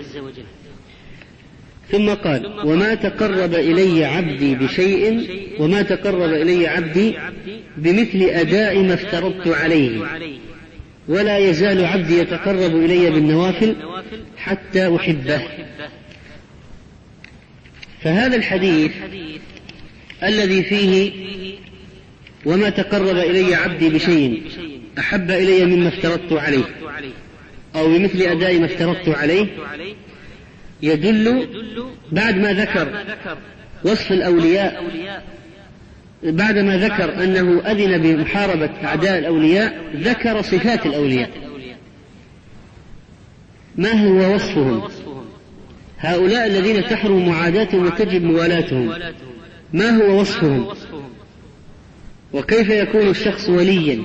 ثم قال: وما تقرب إلي عبدي بشيء، وما تقرب إلي عبدي بمثل أداء ما افترضت عليه، ولا يزال عبدي يتقرب إلي بالنوافل حتى أحبه. فهذا الحديث الذي فيه وما تقرب إلي عبدي بشيء أحب إلي مما افترضت عليه أو بمثل أداء ما افترضت عليه، يدل بعد ما ذكر وصف الأولياء، بعد ما ذكر أنه أذن بمحاربة أعداء الأولياء، ذكر صفات الأولياء، ما هو وصفهم. هؤلاء الذين تحرم معاداتهم وتجب موالاتهم، ما هو وصفهم، وكيف يكون الشخص وليا.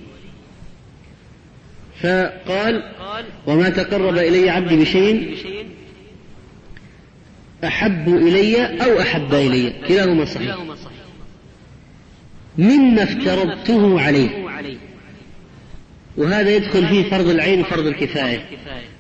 فقال: وما تقرب إلي عبدي بشيء أحب إلي أو أحب إلي، كلاهما صحيح، مما افترضته عليه. وهذا يدخل فيه فرض العين وفرض الكفاية.